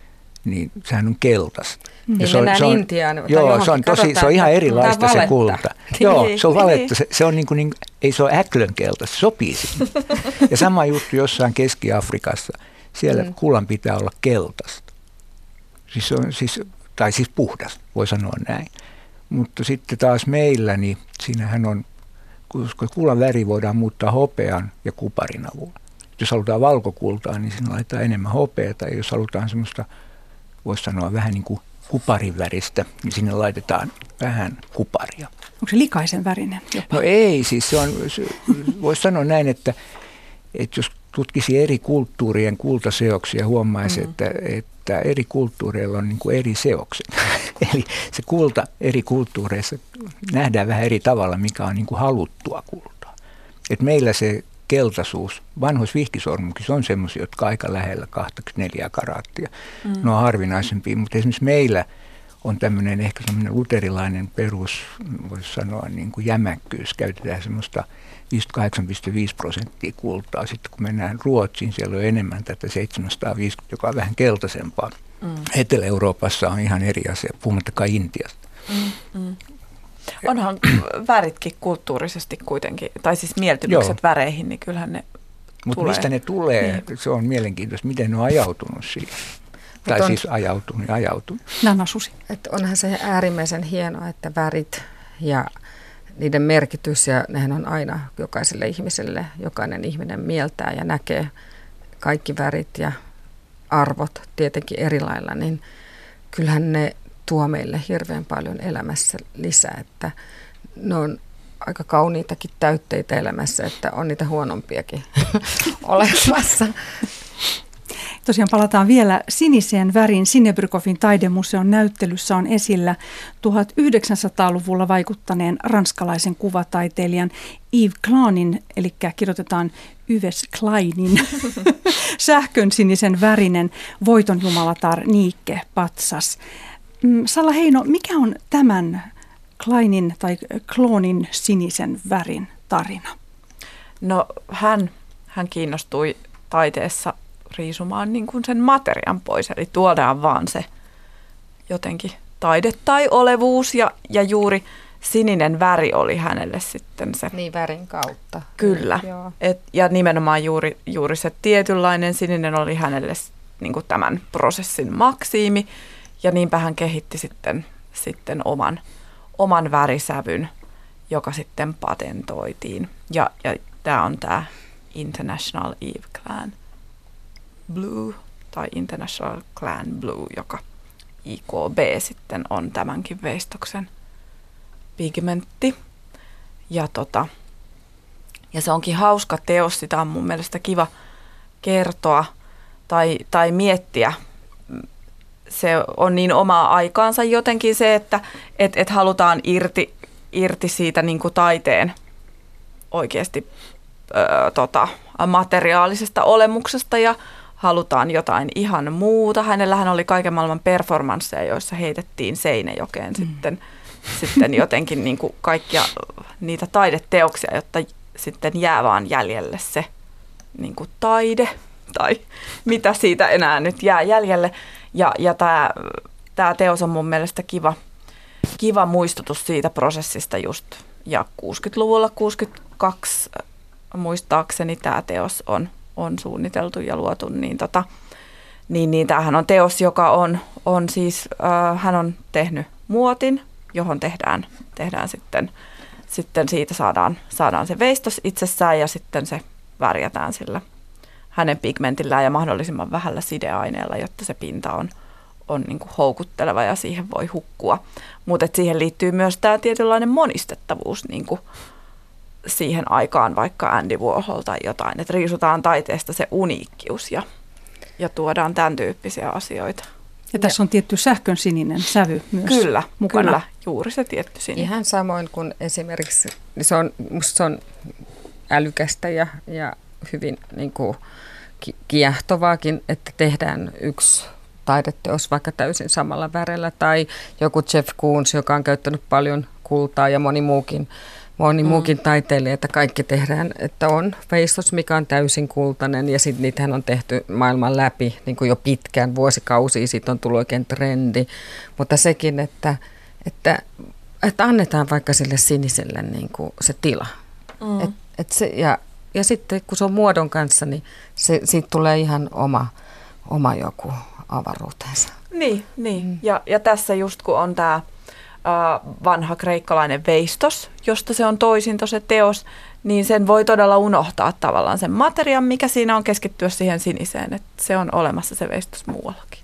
niin sehän on keltaista. Mm. Ja se on, se on, Intiaan, joo, se on, tosi, se on ihan erilaista se kulta. Joo, se on valetta. Se, se on niin kuin, niin, ei se ole äklönkeltaista, se sopii sinne. Ja sama juttu jossain Keski-Afrikassa. Siellä mm. kullan pitää olla keltaista. Siis on, siis, tai siis puhdas, voi sanoa näin. Mutta sitten taas meillä, niin siinähän on, koska kullan väri voidaan muuttaa hopean ja kuparin avulla. Jos halutaan valkokultaa, niin siinä laitetaan enemmän hopeata. Ja jos halutaan semmoista, voisi sanoa vähän niin kuin kuparin väristä, niin sinne laitetaan vähän kuparia. Onko se likaisen värinen jopa? No ei, siis se on, voisi sanoa näin, että, että jos tutkisi eri kulttuurien kultaseoksia, huomaisi, mm-hmm. että, että eri kulttuureilla on niin kuin eri seokset. Eli se kulta eri kulttuureissa nähdään vähän eri tavalla, mikä on niin kuin haluttua kultaa. Et meillä se keltaisuus, vanhoissa vihkisormukissa on semmoisia, jotka aika lähellä kaksikymmentäneljä karaattia. Mm. Ne on harvinaisempia, mutta esimerkiksi meillä on tämmöinen ehkä semmoinen luterilainen perus, voisi sanoa niin kuin jämäkkyys. Käytetään semmoista viisikymmentäkahdeksan pilkku viisi prosenttia kultaa. Sitten kun mennään Ruotsiin, siellä on enemmän tätä seitsemänsataaviisikymmentä, joka on vähän keltaisempaa. Mm. Etelä-Euroopassa on ihan eri asia, puhumattakaan Intiasta. Mm, mm. Onhan väritkin kulttuurisesti kuitenkin, tai siis mieltymykset Joo. väreihin, niin kyllähän ne Mut tulee. Mutta mistä ne tulee, niin. Se on mielenkiintoista, miten ne on ajautunut siihen. Tai on, siis ajautunut ja ajautunut. Nanna Susi. Että onhan se äärimmäisen hienoa, että värit ja niiden merkitys, ja nehän on aina jokaiselle ihmiselle, jokainen ihminen mieltää ja näkee kaikki värit ja arvot tietenkin eri lailla, niin kyllähän ne tuo meille hirveän paljon elämässä lisää, että ne on aika kauniitakin täytteitä elämässä, että on niitä huonompiakin olemassa. Tosiaan palataan vielä siniseen värin. Sinnebrykofin taidemuseon näyttelyssä on esillä tuhatyhdeksänsataaluvulla vaikuttaneen ranskalaisen kuvataiteilijan Yves Kleinin, eli kirjoitetaan Yves Kleinin, sähkön sinisen värinen voitonjumalatar Niikke patsas. Salla Heino, mikä on tämän Kleinin tai Kloonin sinisen värin tarina? No hän, hän kiinnostui taiteessa riisumaan niin kuin sen materian pois, eli tuodaan vaan se jotenkin taide tai olevuus ja, ja juuri sininen väri oli hänelle sitten se. Niin värin kautta. Kyllä. Joo. Et, ja nimenomaan juuri, juuri se tietynlainen sininen oli hänelle niin kuin tämän prosessin maksiimi. Ja niinpä hän kehitti sitten, sitten oman, oman värisävyn, joka sitten patentoitiin. Ja, ja tämä on tämä International Eve Clan Blue tai International Clan Blue, joka I K B sitten on tämänkin veistoksen pigmentti. Ja, tota, ja se onkin hauska teos, sitä on mun mielestä kiva kertoa tai, tai miettiä. Se on niin omaa aikaansa jotenkin se, että et, et halutaan irti, irti siitä niin kuin taiteen oikeasti ö, tota, materiaalisesta olemuksesta ja halutaan jotain ihan muuta. Hänellähän oli kaiken maailman performansseja, joissa heitettiin Seinäjokeen mm. sitten, sitten jotenkin niin kuin kaikkia niitä taideteoksia, jotta sitten jää vaan jäljelle se niin kuin taide tai mitä siitä enää nyt jää jäljelle. Ja, ja tämä, tämä teos on mun mielestä kiva, kiva muistutus siitä prosessista just. Ja kuusikymmentäluvulla, kuusikymmentäkaksi muistaakseni tämä teos on, on suunniteltu ja luotu. Niin, tota, niin, niin tämähän on teos, joka on, on siis, äh, hän on tehnyt muotin, johon tehdään, tehdään sitten, sitten siitä saadaan, saadaan se veistos itsessään ja sitten se värjätään sillä hänen pigmentillään ja mahdollisimman vähällä sideaineella, jotta se pinta on, on niin kuin houkutteleva ja siihen voi hukkua. Mutta siihen liittyy myös tämä tietynlainen monistettavuus niin kuin siihen aikaan, vaikka Andy Warhol tai jotain. Että riisutaan taiteesta se uniikkius ja, ja tuodaan tämän tyyppisiä asioita. Ja tässä on tietty sähkön sininen sävy myös kyllä, mukana. Kyllä, juuri se tietty sininen. Ihan samoin kuin esimerkiksi, se on, musta se on älykästä ja, ja hyvin niin kuin kiehtovaakin, että tehdään yksi taideteos vaikka täysin samalla värellä, tai joku Jeff Koons, joka on käyttänyt paljon kultaa ja moni muukin, moni mm. muukin taiteilija, että kaikki tehdään, että on veistos, mikä on täysin kultainen, ja sitten niitähän on tehty maailman läpi niin kuin jo pitkään, vuosikausia, siitä on tullut oikein trendi, mutta sekin, että, että, että annetaan vaikka sille siniselle niin kuin se tila, mm. et, et se, ja Ja sitten kun se on muodon kanssa, niin se, siitä tulee ihan oma, oma joku avaruutensa. Niin, niin. Mm. Ja, ja tässä just kun on tämä vanha kreikkalainen veistos, josta se on toisinto se teos, niin sen voi todella unohtaa tavallaan sen materiaan, mikä siinä on, keskittyä siihen siniseen. Että se on olemassa se veistos muuallakin.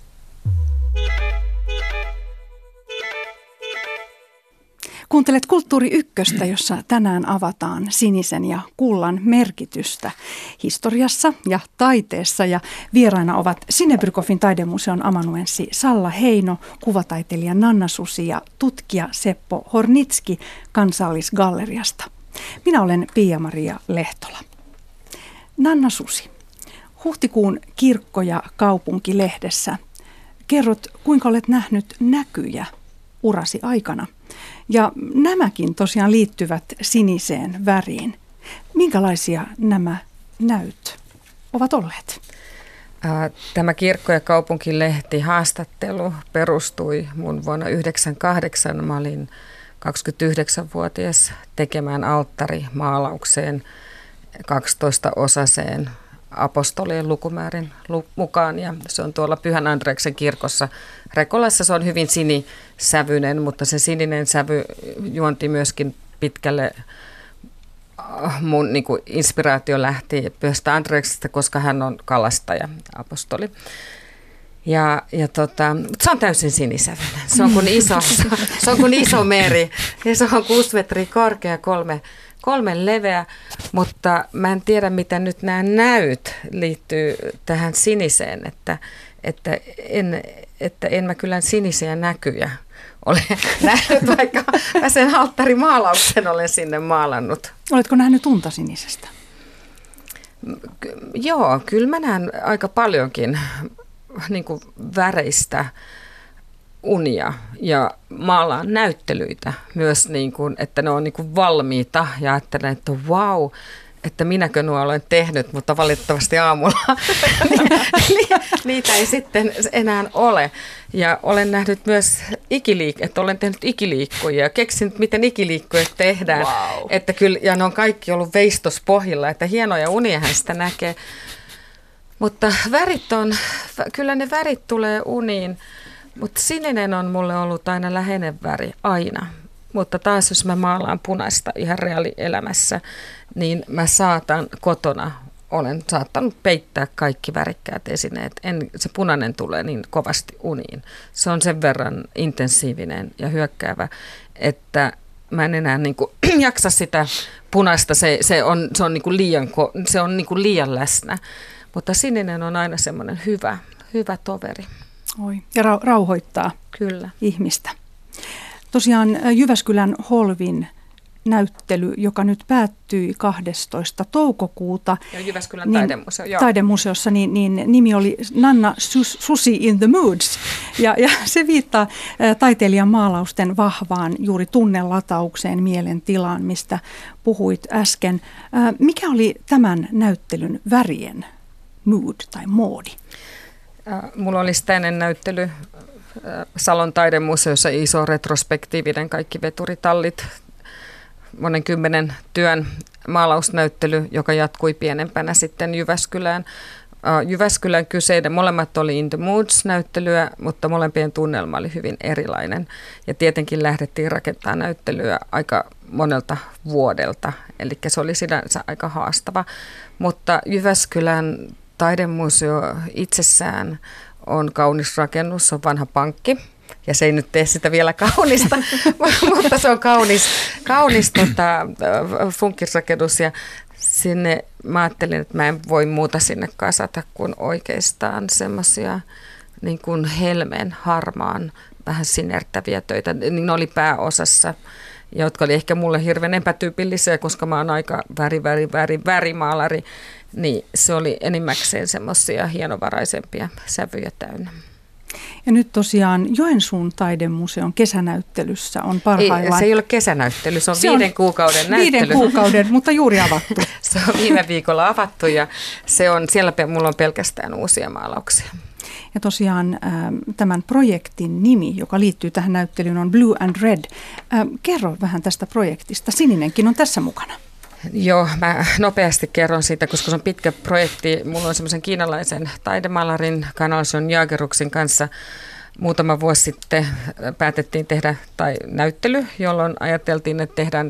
Kuuntelet Kulttuuri Ykköstä, jossa tänään avataan sinisen ja kullan merkitystä historiassa ja taiteessa. Ja vieraina ovat Sinebrychoffin taidemuseon amanuenssi Salla Heino, kuvataiteilija Nanna Susi ja tutkija Seppo Hornitski Kansallisgalleriasta. Minä olen Pia-Maria Lehtola. Nanna Susi, huhtikuun Kirkko ja kaupunki-lehdessä kerrot, kuinka olet nähnyt näkyjä urasi aikana. Ja nämäkin tosiaan liittyvät siniseen väriin. Minkälaisia nämä näyt ovat olleet? Tämä Kirkko- ja kaupunkilehti haastattelu perustui mun vuonna yhdeksänkymmentäkahdeksan. Mä olin kaksikymmentäyhdeksänvuotias tekemään alttarimaalaukseen kaksitoista-osaseen apostolien lukumäärin mukaan, ja se on tuolla Pyhän Andreeksen kirkossa Rekolassa. Se on hyvin sinisävyinen, mutta se sininen sävy juonti myöskin pitkälle. Mun niin kuin inspiraatio lähti Pyhästä Andreeksesta, koska hän on kalastaja, apostoli. Ja, ja tota, se on täysin sinisävyinen. Se on kuin iso, se on kuin iso meri, ja se on kuusi metriä korkea, kolme Kolmen leveä, mutta mä en tiedä, mitä nyt nämä näyt liittyy tähän siniseen, että, että, en, että en mä kyllä sinisiä näkyjä ole nähnyt, vaikka mä sen alttarimaalauksen olen sinne maalannut. Oletko nähnyt unta sinisestä? Joo, kyllä mä näen aika paljonkin niin kuin väreistä unia ja maalaan näyttelyitä myös, niin kuin, että ne on niin kuin valmiita, ja ajattelen, että vau, että minäkö nuo olen tehnyt, mutta valitettavasti aamulla niitä ei sitten enää ole. Ja olen nähnyt myös ikiliik- että olen tehnyt ikiliikkuja ja keksinyt, miten ikiliikkuja tehdään. Wow. Että kyllä, ja ne on kaikki ollut veistospohjilla, että hienoja uniahan sitä näkee. Mutta värit on, kyllä ne värit tulee uniin, mutta sininen on mulle ollut aina läheinen väri, aina. Mutta taas jos mä maalaan punaista ihan reaalielämässä, niin mä saatan kotona, olen saattanut peittää kaikki värikkäät esineet. En, se punainen tulee niin kovasti uniin. Se on sen verran intensiivinen ja hyökkäävä, että mä en enää niin kuin jaksa sitä punaista. Se, se on, se on, niin kuin liian, se on niin kuin liian läsnä. Mutta sininen on aina semmoinen hyvä, hyvä toveri. Oi, ja ra- rauhoittaa Kyllä. ihmistä. Tosiaan Jyväskylän Holvin näyttely, joka nyt päättyi kahdestoista toukokuuta. Ja Jyväskylän niin, taidemuseo, joo. Taidemuseossa, niin, niin nimi oli Nanna Sus, Susi in the Moods. Ja, ja se viittaa ä, taiteilijan maalausten vahvaan juuri tunnelataukseen, mielentilaan, mistä puhuit äsken. Ä, mikä oli tämän näyttelyn värien mood tai moodi? Mulla oli sitä ennen näyttely Salon taidemuseossa, iso retrospektiivinen, kaikki veturitallit, monen kymmenen työn maalausnäyttely, joka jatkui pienempänä sitten Jyväskylään. Jyväskylän kyseinen, molemmat oli In the Moods-näyttelyä, mutta molempien tunnelma oli hyvin erilainen. Ja tietenkin lähdettiin rakentamaan näyttelyä aika monelta vuodelta, eli se oli sinänsä aika haastava. Mutta Jyväskylän taidemuseo itsessään on kaunis rakennus, se on vanha pankki. Ja se ei nyt tee sitä vielä kaunista, mutta se on kaunis, kaunis tota, funkkisrakennus. Ja sinne mä ajattelin, että mä en voi muuta sinne kasata kuin oikeastaan semmoisia niin kuin helmeen, harmaan, vähän sinertäviä töitä. Ne oli pääosassa, jotka oli ehkä mulle hirveän epätyypillisiä, koska mä oon aika väri, väri, väri, värimaalari. Niin se oli enimmäkseen semmoisia hienovaraisempia sävyjä täynnä. Ja nyt tosiaan Joensuun taidemuseon kesänäyttelyssä on parhaillaan... Ei, se ei ole kesänäyttely, se on se viiden on kuukauden näyttely. Viiden kuukauden, mutta juuri avattu. Se on viime viikolla avattu ja se on, siellä mulla on pelkästään uusia maalauksia. Ja tosiaan tämän projektin nimi, joka liittyy tähän näyttelyyn, on Blue and Red. Kerro vähän tästä projektista. Sininenkin on tässä mukana. Joo, mä nopeasti kerron siitä, koska se on pitkä projekti. Mulla on semmoisen kiinalaisen taidemaalarin Kanalson Jageruksin kanssa muutama vuosi sitten päätettiin tehdä tai näyttely, jolloin ajateltiin, että tehdään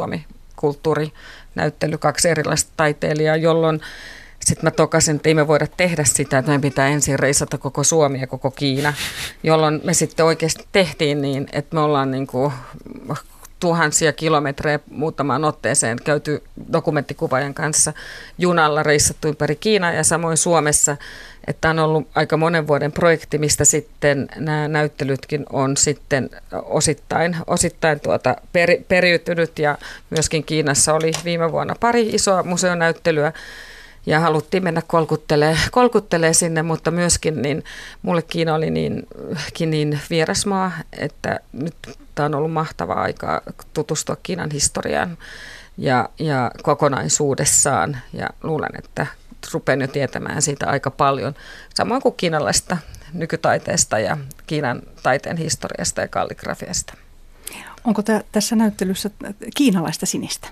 Kiina-Suomi-kulttuurinäyttely, kaksi erilaista taiteilijaa, jolloin sitten mä tokasin, että ei me voida tehdä sitä, että meidän pitää ensin reisata koko Suomi ja koko Kiina, jolloin me sitten oikeasti tehtiin niin, että me ollaan niin kuin tuhansia kilometrejä muutamaan otteeseen käyty dokumenttikuvaajan kanssa junalla reissattu ympäri Kiinaa ja samoin Suomessa, että on ollut aika monen vuoden projekti, mistä sitten nämä näyttelytkin on sitten osittain, osittain tuota per, periytynyt ja myöskin Kiinassa oli viime vuonna pari isoa museonäyttelyä ja haluttiin mennä kolkuttelee, kolkuttelee sinne, mutta myöskin niin mulle Kiina oli niin, niin vieras maa, että nyt tämä on ollut mahtavaa aikaa tutustua Kiinan historiaan ja, ja kokonaisuudessaan ja luulen, että rupean jo tietämään siitä aika paljon, samoin kuin kiinalaista nykytaiteesta ja Kiinan taiteen historiasta ja kalligrafiasta. Onko tä- tässä näyttelyssä kiinalaista sinistä?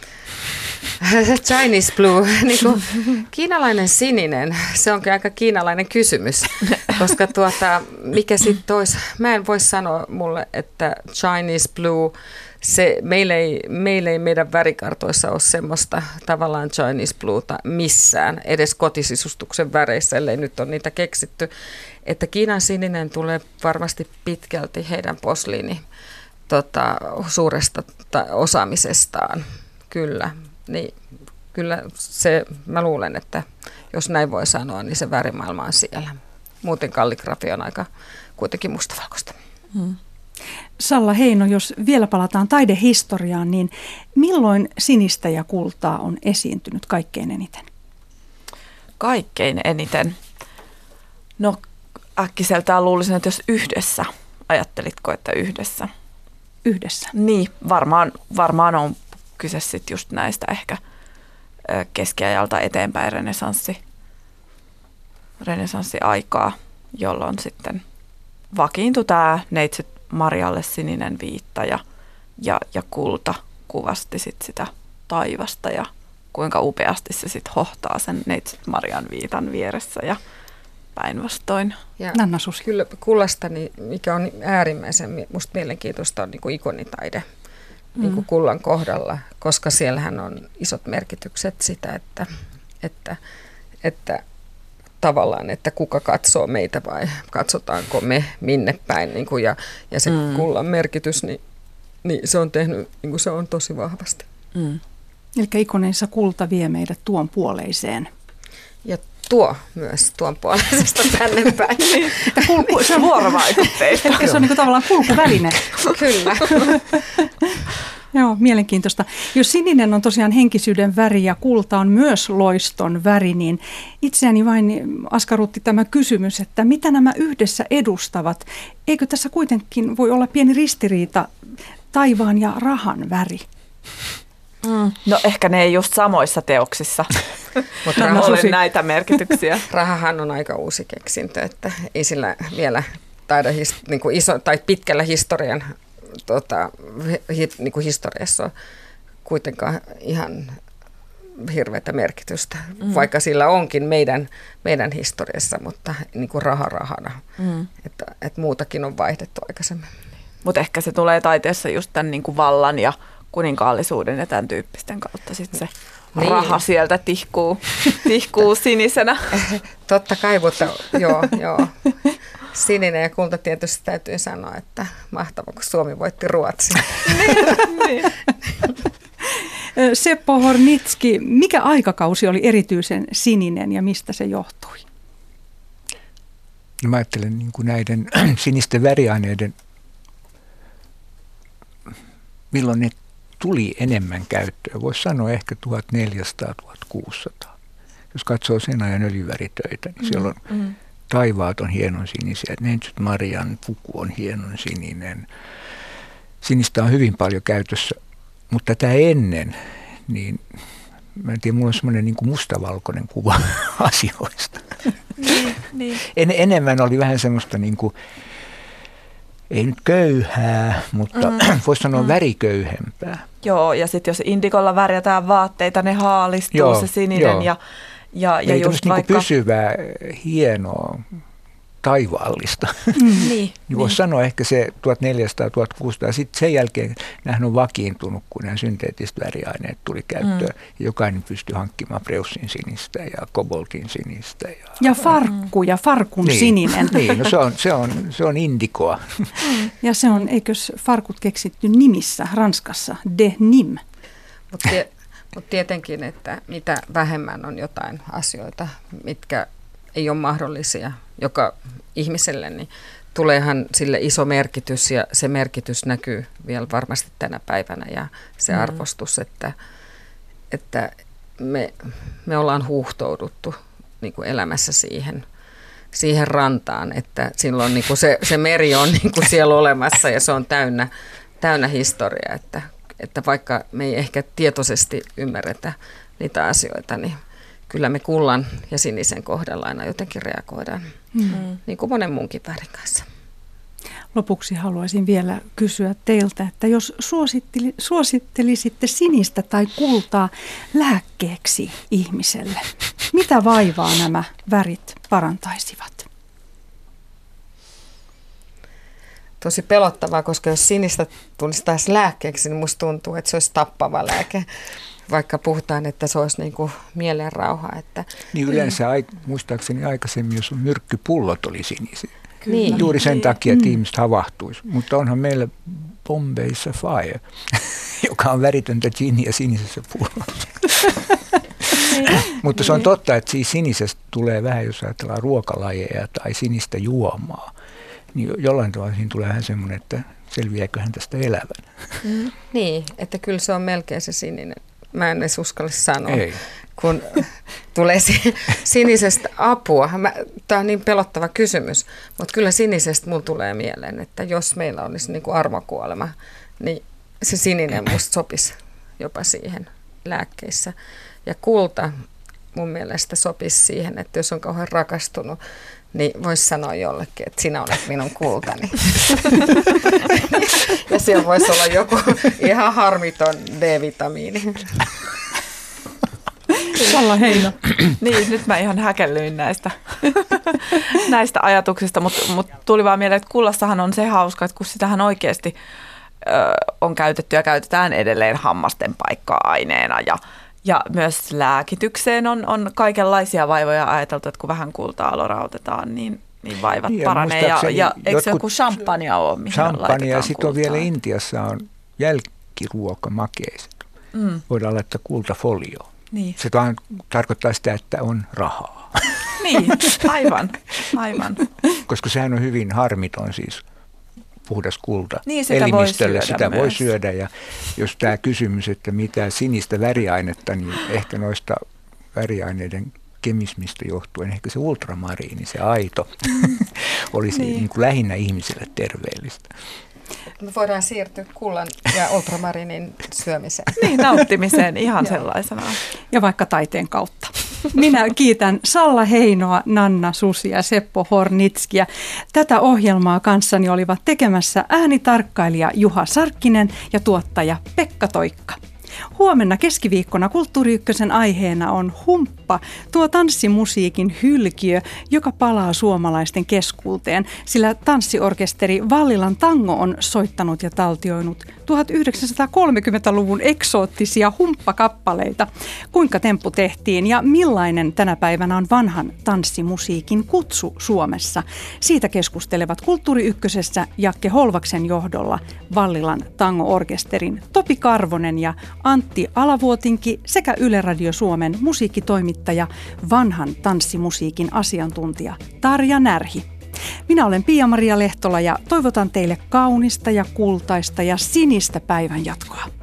Chinese blue, niin kuin kiinalainen sininen, se onkin aika kiinalainen kysymys, koska tuota, mikä sitten olisi, mä en voi sanoa mulle, että Chinese blue, se, meillä, ei, meillä ei meidän värikartoissa ole semmoista tavallaan Chinese blueta missään, edes kotisisustuksen väreissä, ellei nyt ole niitä keksitty, että Kiinan sininen tulee varmasti pitkälti heidän posliini tota, suuresta ta, osaamisestaan, kyllä. Niin kyllä se, mä luulen, että jos näin voi sanoa, niin se värimaailma on siellä. Muuten kalligrafia on aika kuitenkin mustavalkoista. Hmm. Salla Heino, jos vielä palataan taidehistoriaan, niin milloin sinistä ja kultaa on esiintynyt kaikkein eniten? Kaikkein eniten? No äkkiseltään luulisin, että jos yhdessä. Ajattelitko, että yhdessä? Yhdessä? Niin, varmaan, varmaan on kyse sitten just näistä ehkä, keskiajalta eteenpäin renesanssi, renesanssiaikaa, jolloin sitten vakiintui tämä neitsyt Marjalle sininen viitta ja, ja, ja kulta kuvasti sit sitä taivasta ja kuinka upeasti se sitten hohtaa sen neitsyt Marjan viitan vieressä ja päinvastoin. Nanna Susi. Kyllä kullasta, niin mikä on äärimmäisen musta mielenkiintoista, on niin kuin ikonitaide mm. niin kuin kullan kohdalla, koska siellähän on isot merkitykset sitä, että, että, että tavallaan, että kuka katsoo meitä vai katsotaanko me minne päin. Niin kuin ja, ja se mm. kullan merkitys, niin, niin se on tehnyt, niin kuin se on tosi vahvasti. Mm. Eli ikoneissa kulta vie meidät tuon puoleiseen. Ja tuo myös tuon puoleisesta tänne päin. Kulku, se on vuorovaikutteista. Eli se on niin kuin tavallaan kulkuväline. Kyllä. Joo, mielenkiintoista. Jos sininen on tosiaan henkisyyden väri ja kulta on myös loiston väri, niin itseäni vain askarrutti tämä kysymys, että mitä nämä yhdessä edustavat? Eikö tässä kuitenkin voi olla pieni ristiriita taivaan ja rahan väri? Mm. No ehkä ne ei just samoissa teoksissa. Mutta ole näitä merkityksiä. Rahahan on aika uusi keksintö, että ei sillä vielä taida his, niin kuin iso, tai pitkällä historian tota, hi, niin kuin historiassa on kuitenkaan ihan hirveätä merkitystä, mm. vaikka sillä onkin meidän, meidän historiassa, mutta niin kuin raha rahana, mm. että, että muutakin on vaihdettu aikaisemmin. Mutta ehkä se tulee taiteessa just tämän niin kuin vallan ja kuninkaallisuuden ja tämän tyyppisten kautta sitten se niin. Raha sieltä tihkuu, tihkuu sinisenä. Totta kai, mutta joo, joo. Sininen ja kulta tietysti täytyy sanoa, että mahtava, kun Suomi voitti Ruotsin. niin. Seppo Hornitski, mikä aikakausi oli erityisen sininen ja mistä se johtui? No mä ajattelen niin kuin näiden sinisten väriaineiden, milloin ne tuli enemmän käyttöön. Voisi sanoa ehkä tuhatneljäsataa tuhatkuusisataa. Jos katsoo sen ajan öljyväritöitä, niin siellä on mm. taivaat on hienon sinisiä. Neitsyt Marian puku on hienon sininen. Sinistä on hyvin paljon käytössä, mutta tätä ennen, niin mä en tiedä, mulla on semmoinen niin kuin mustavalkoinen kuva asioista. Niin, niin. En, enemmän oli vähän semmoista niin kuin, ei nyt köyhää, mutta mm. voisi sanoa mm. väriköyhempää. Joo, ja sitten jos indikolla värjätään vaatteita, ne haalistuu, joo, se sininen. Joo. Ja, ja, ja just vaikka... niin pysyvää, hienoa, taivaallista. Mm. niin, niin voisi niin. sanoa ehkä se tuhatneljäsataa tuhatkuusisataa. Sitten sen jälkeen nämähän on vakiintunut, kun nämä synteettiset väriaineet tuli käyttöön. Mm. Jokainen pystyi hankkimaan preussin sinistä ja koboltin sinistä. Ja, ja farkku ja farkun niin, sininen. Niin, no se on, se on, se on indikoa. Ja se on, eikös farkut keksitty nimissä Ranskassa, de nim. Mutta mut tietenkin, että mitä vähemmän on jotain asioita, mitkä ei ole mahdollisia joka ihmiselle, niin tuleehan sille iso merkitys ja se merkitys näkyy vielä varmasti tänä päivänä ja se arvostus, että, että me, me ollaan huuhtouduttu niin kuin elämässä siihen, siihen rantaan, että silloin niin kuin se, se meri on niin kuin siellä olemassa ja se on täynnä, täynnä historiaa, että, että vaikka me ei ehkä tietoisesti ymmärretä niitä asioita, niin kyllä me kullan ja sinisen kohdalla aina jotenkin reagoidaan, mm. niin kuin monen muunkin värin kanssa. Lopuksi haluaisin vielä kysyä teiltä, että jos suositteli, suosittelisitte sinistä tai kultaa lääkkeeksi ihmiselle, mitä vaivaa nämä värit parantaisivat? Tosi pelottavaa, koska jos sinistä tulisi taas lääkkeeksi, niin musta tuntuu, että se olisi tappava lääke. Vaikka puhutaan, että se olisi niin kuin mielenrauha. Että niin yleensä, mm. muistaakseni aikaisemmin, jos myrkkypullot oli sinisiä. Niin. Juuri sen takia, että mm. ihmiset havahtuisi. Mutta onhan meillä Bombay Sapphire, joka on väritöntä ginia sinisessä pullossa. Mutta se on totta, että siis sinisestä tulee vähän, jos ajatellaan ruokalajeja tai sinistä juomaa. Niin jollain tavalla siinä tulee vähän semmoinen, että selviääköhän tästä elävän. Mm. Niin, että kyllä se on melkein se sininen. Mä en edes uskalle sanoa, Ei. kun tulee sinisestä apua. Tämä on niin pelottava kysymys, mutta kyllä sinisestä mulla tulee mieleen, että jos meillä olisi niin kuin armokuolema, niin se sininen musta sopisi jopa siihen lääkkeissä. Ja kulta mun mielestä sopisi siihen, että jos on kauhean rakastunut, niin voisi sanoa jollekin, että sinä olet minun kultani. Ja siellä voisi olla joku ihan harmiton D-vitamiini. Salla Heino. Niin, nyt mä ihan häkellyin näistä, näistä ajatuksista, mutta mut tuli vaan mieleen, että kullassahan on se hauska, että kun sitähän oikeasti ö, on käytetty ja käytetään edelleen hammasten paikka-aineena ja, ja myös lääkitykseen on, on kaikenlaisia vaivoja ajateltu, että kun vähän kultaa lorautetaan, niin, niin vaivat niin, paranee. Ja, ja eikö se joku champagnea ole, mihin champagne ja sitten on vielä Intiassa on jälkiruoka makeiset. Mm. Voidaan laittaa kultafolioon. Niin. Se vaan tarkoittaa sitä, että on rahaa. Niin, aivan, aivan. Koska sehän on hyvin harmiton siis puhdas kulta. Niin, sitä elimistölle. Voi sitä myös. voi syödä. Ja jos tämä kysymys, että mitä sinistä väriainetta, niin ehkä noista väriaineiden kemismistä johtuen, ehkä se ultramariini, se aito, olisi niin. Niin kuin lähinnä ihmiselle terveellistä. Me voidaan siirtyä kullan ja ultramarinin syömiseen. Niin, nauttimiseen ihan sellaisena. Ja vaikka taiteen kautta. Minä kiitän Salla Heinoa, Nanna Susi ja Seppo Hornitskiä. Tätä ohjelmaa kanssani olivat tekemässä äänitarkkailija Juha Sarkkinen ja tuottaja Pekka Toikka. Huomenna keskiviikkona Kulttuuri Ykkösen aiheena on humppa, tuo tanssimusiikin hylkiö, joka palaa suomalaisten keskuuteen, sillä tanssiorkesteri Vallilan Tango on soittanut ja taltioinut tuhatyhdeksänsataakolmekymmentäluvun eksoottisia humppakappaleita. Kuinka temppu tehtiin ja millainen tänä päivänä on vanhan tanssimusiikin kutsu Suomessa? Siitä keskustelevat Kulttuuri Ykkösessä Jakke Holvaksen johdolla Vallilan Tango-orkesterin Topi Karvonen ja Antti Alavuotinki sekä Yle Radio Suomen musiikkitoimittaja, vanhan tanssimusiikin asiantuntija Tarja Närhi. Minä olen Pia-Maria Lehtola ja toivotan teille kaunista ja kultaista ja sinistä päivän jatkoa.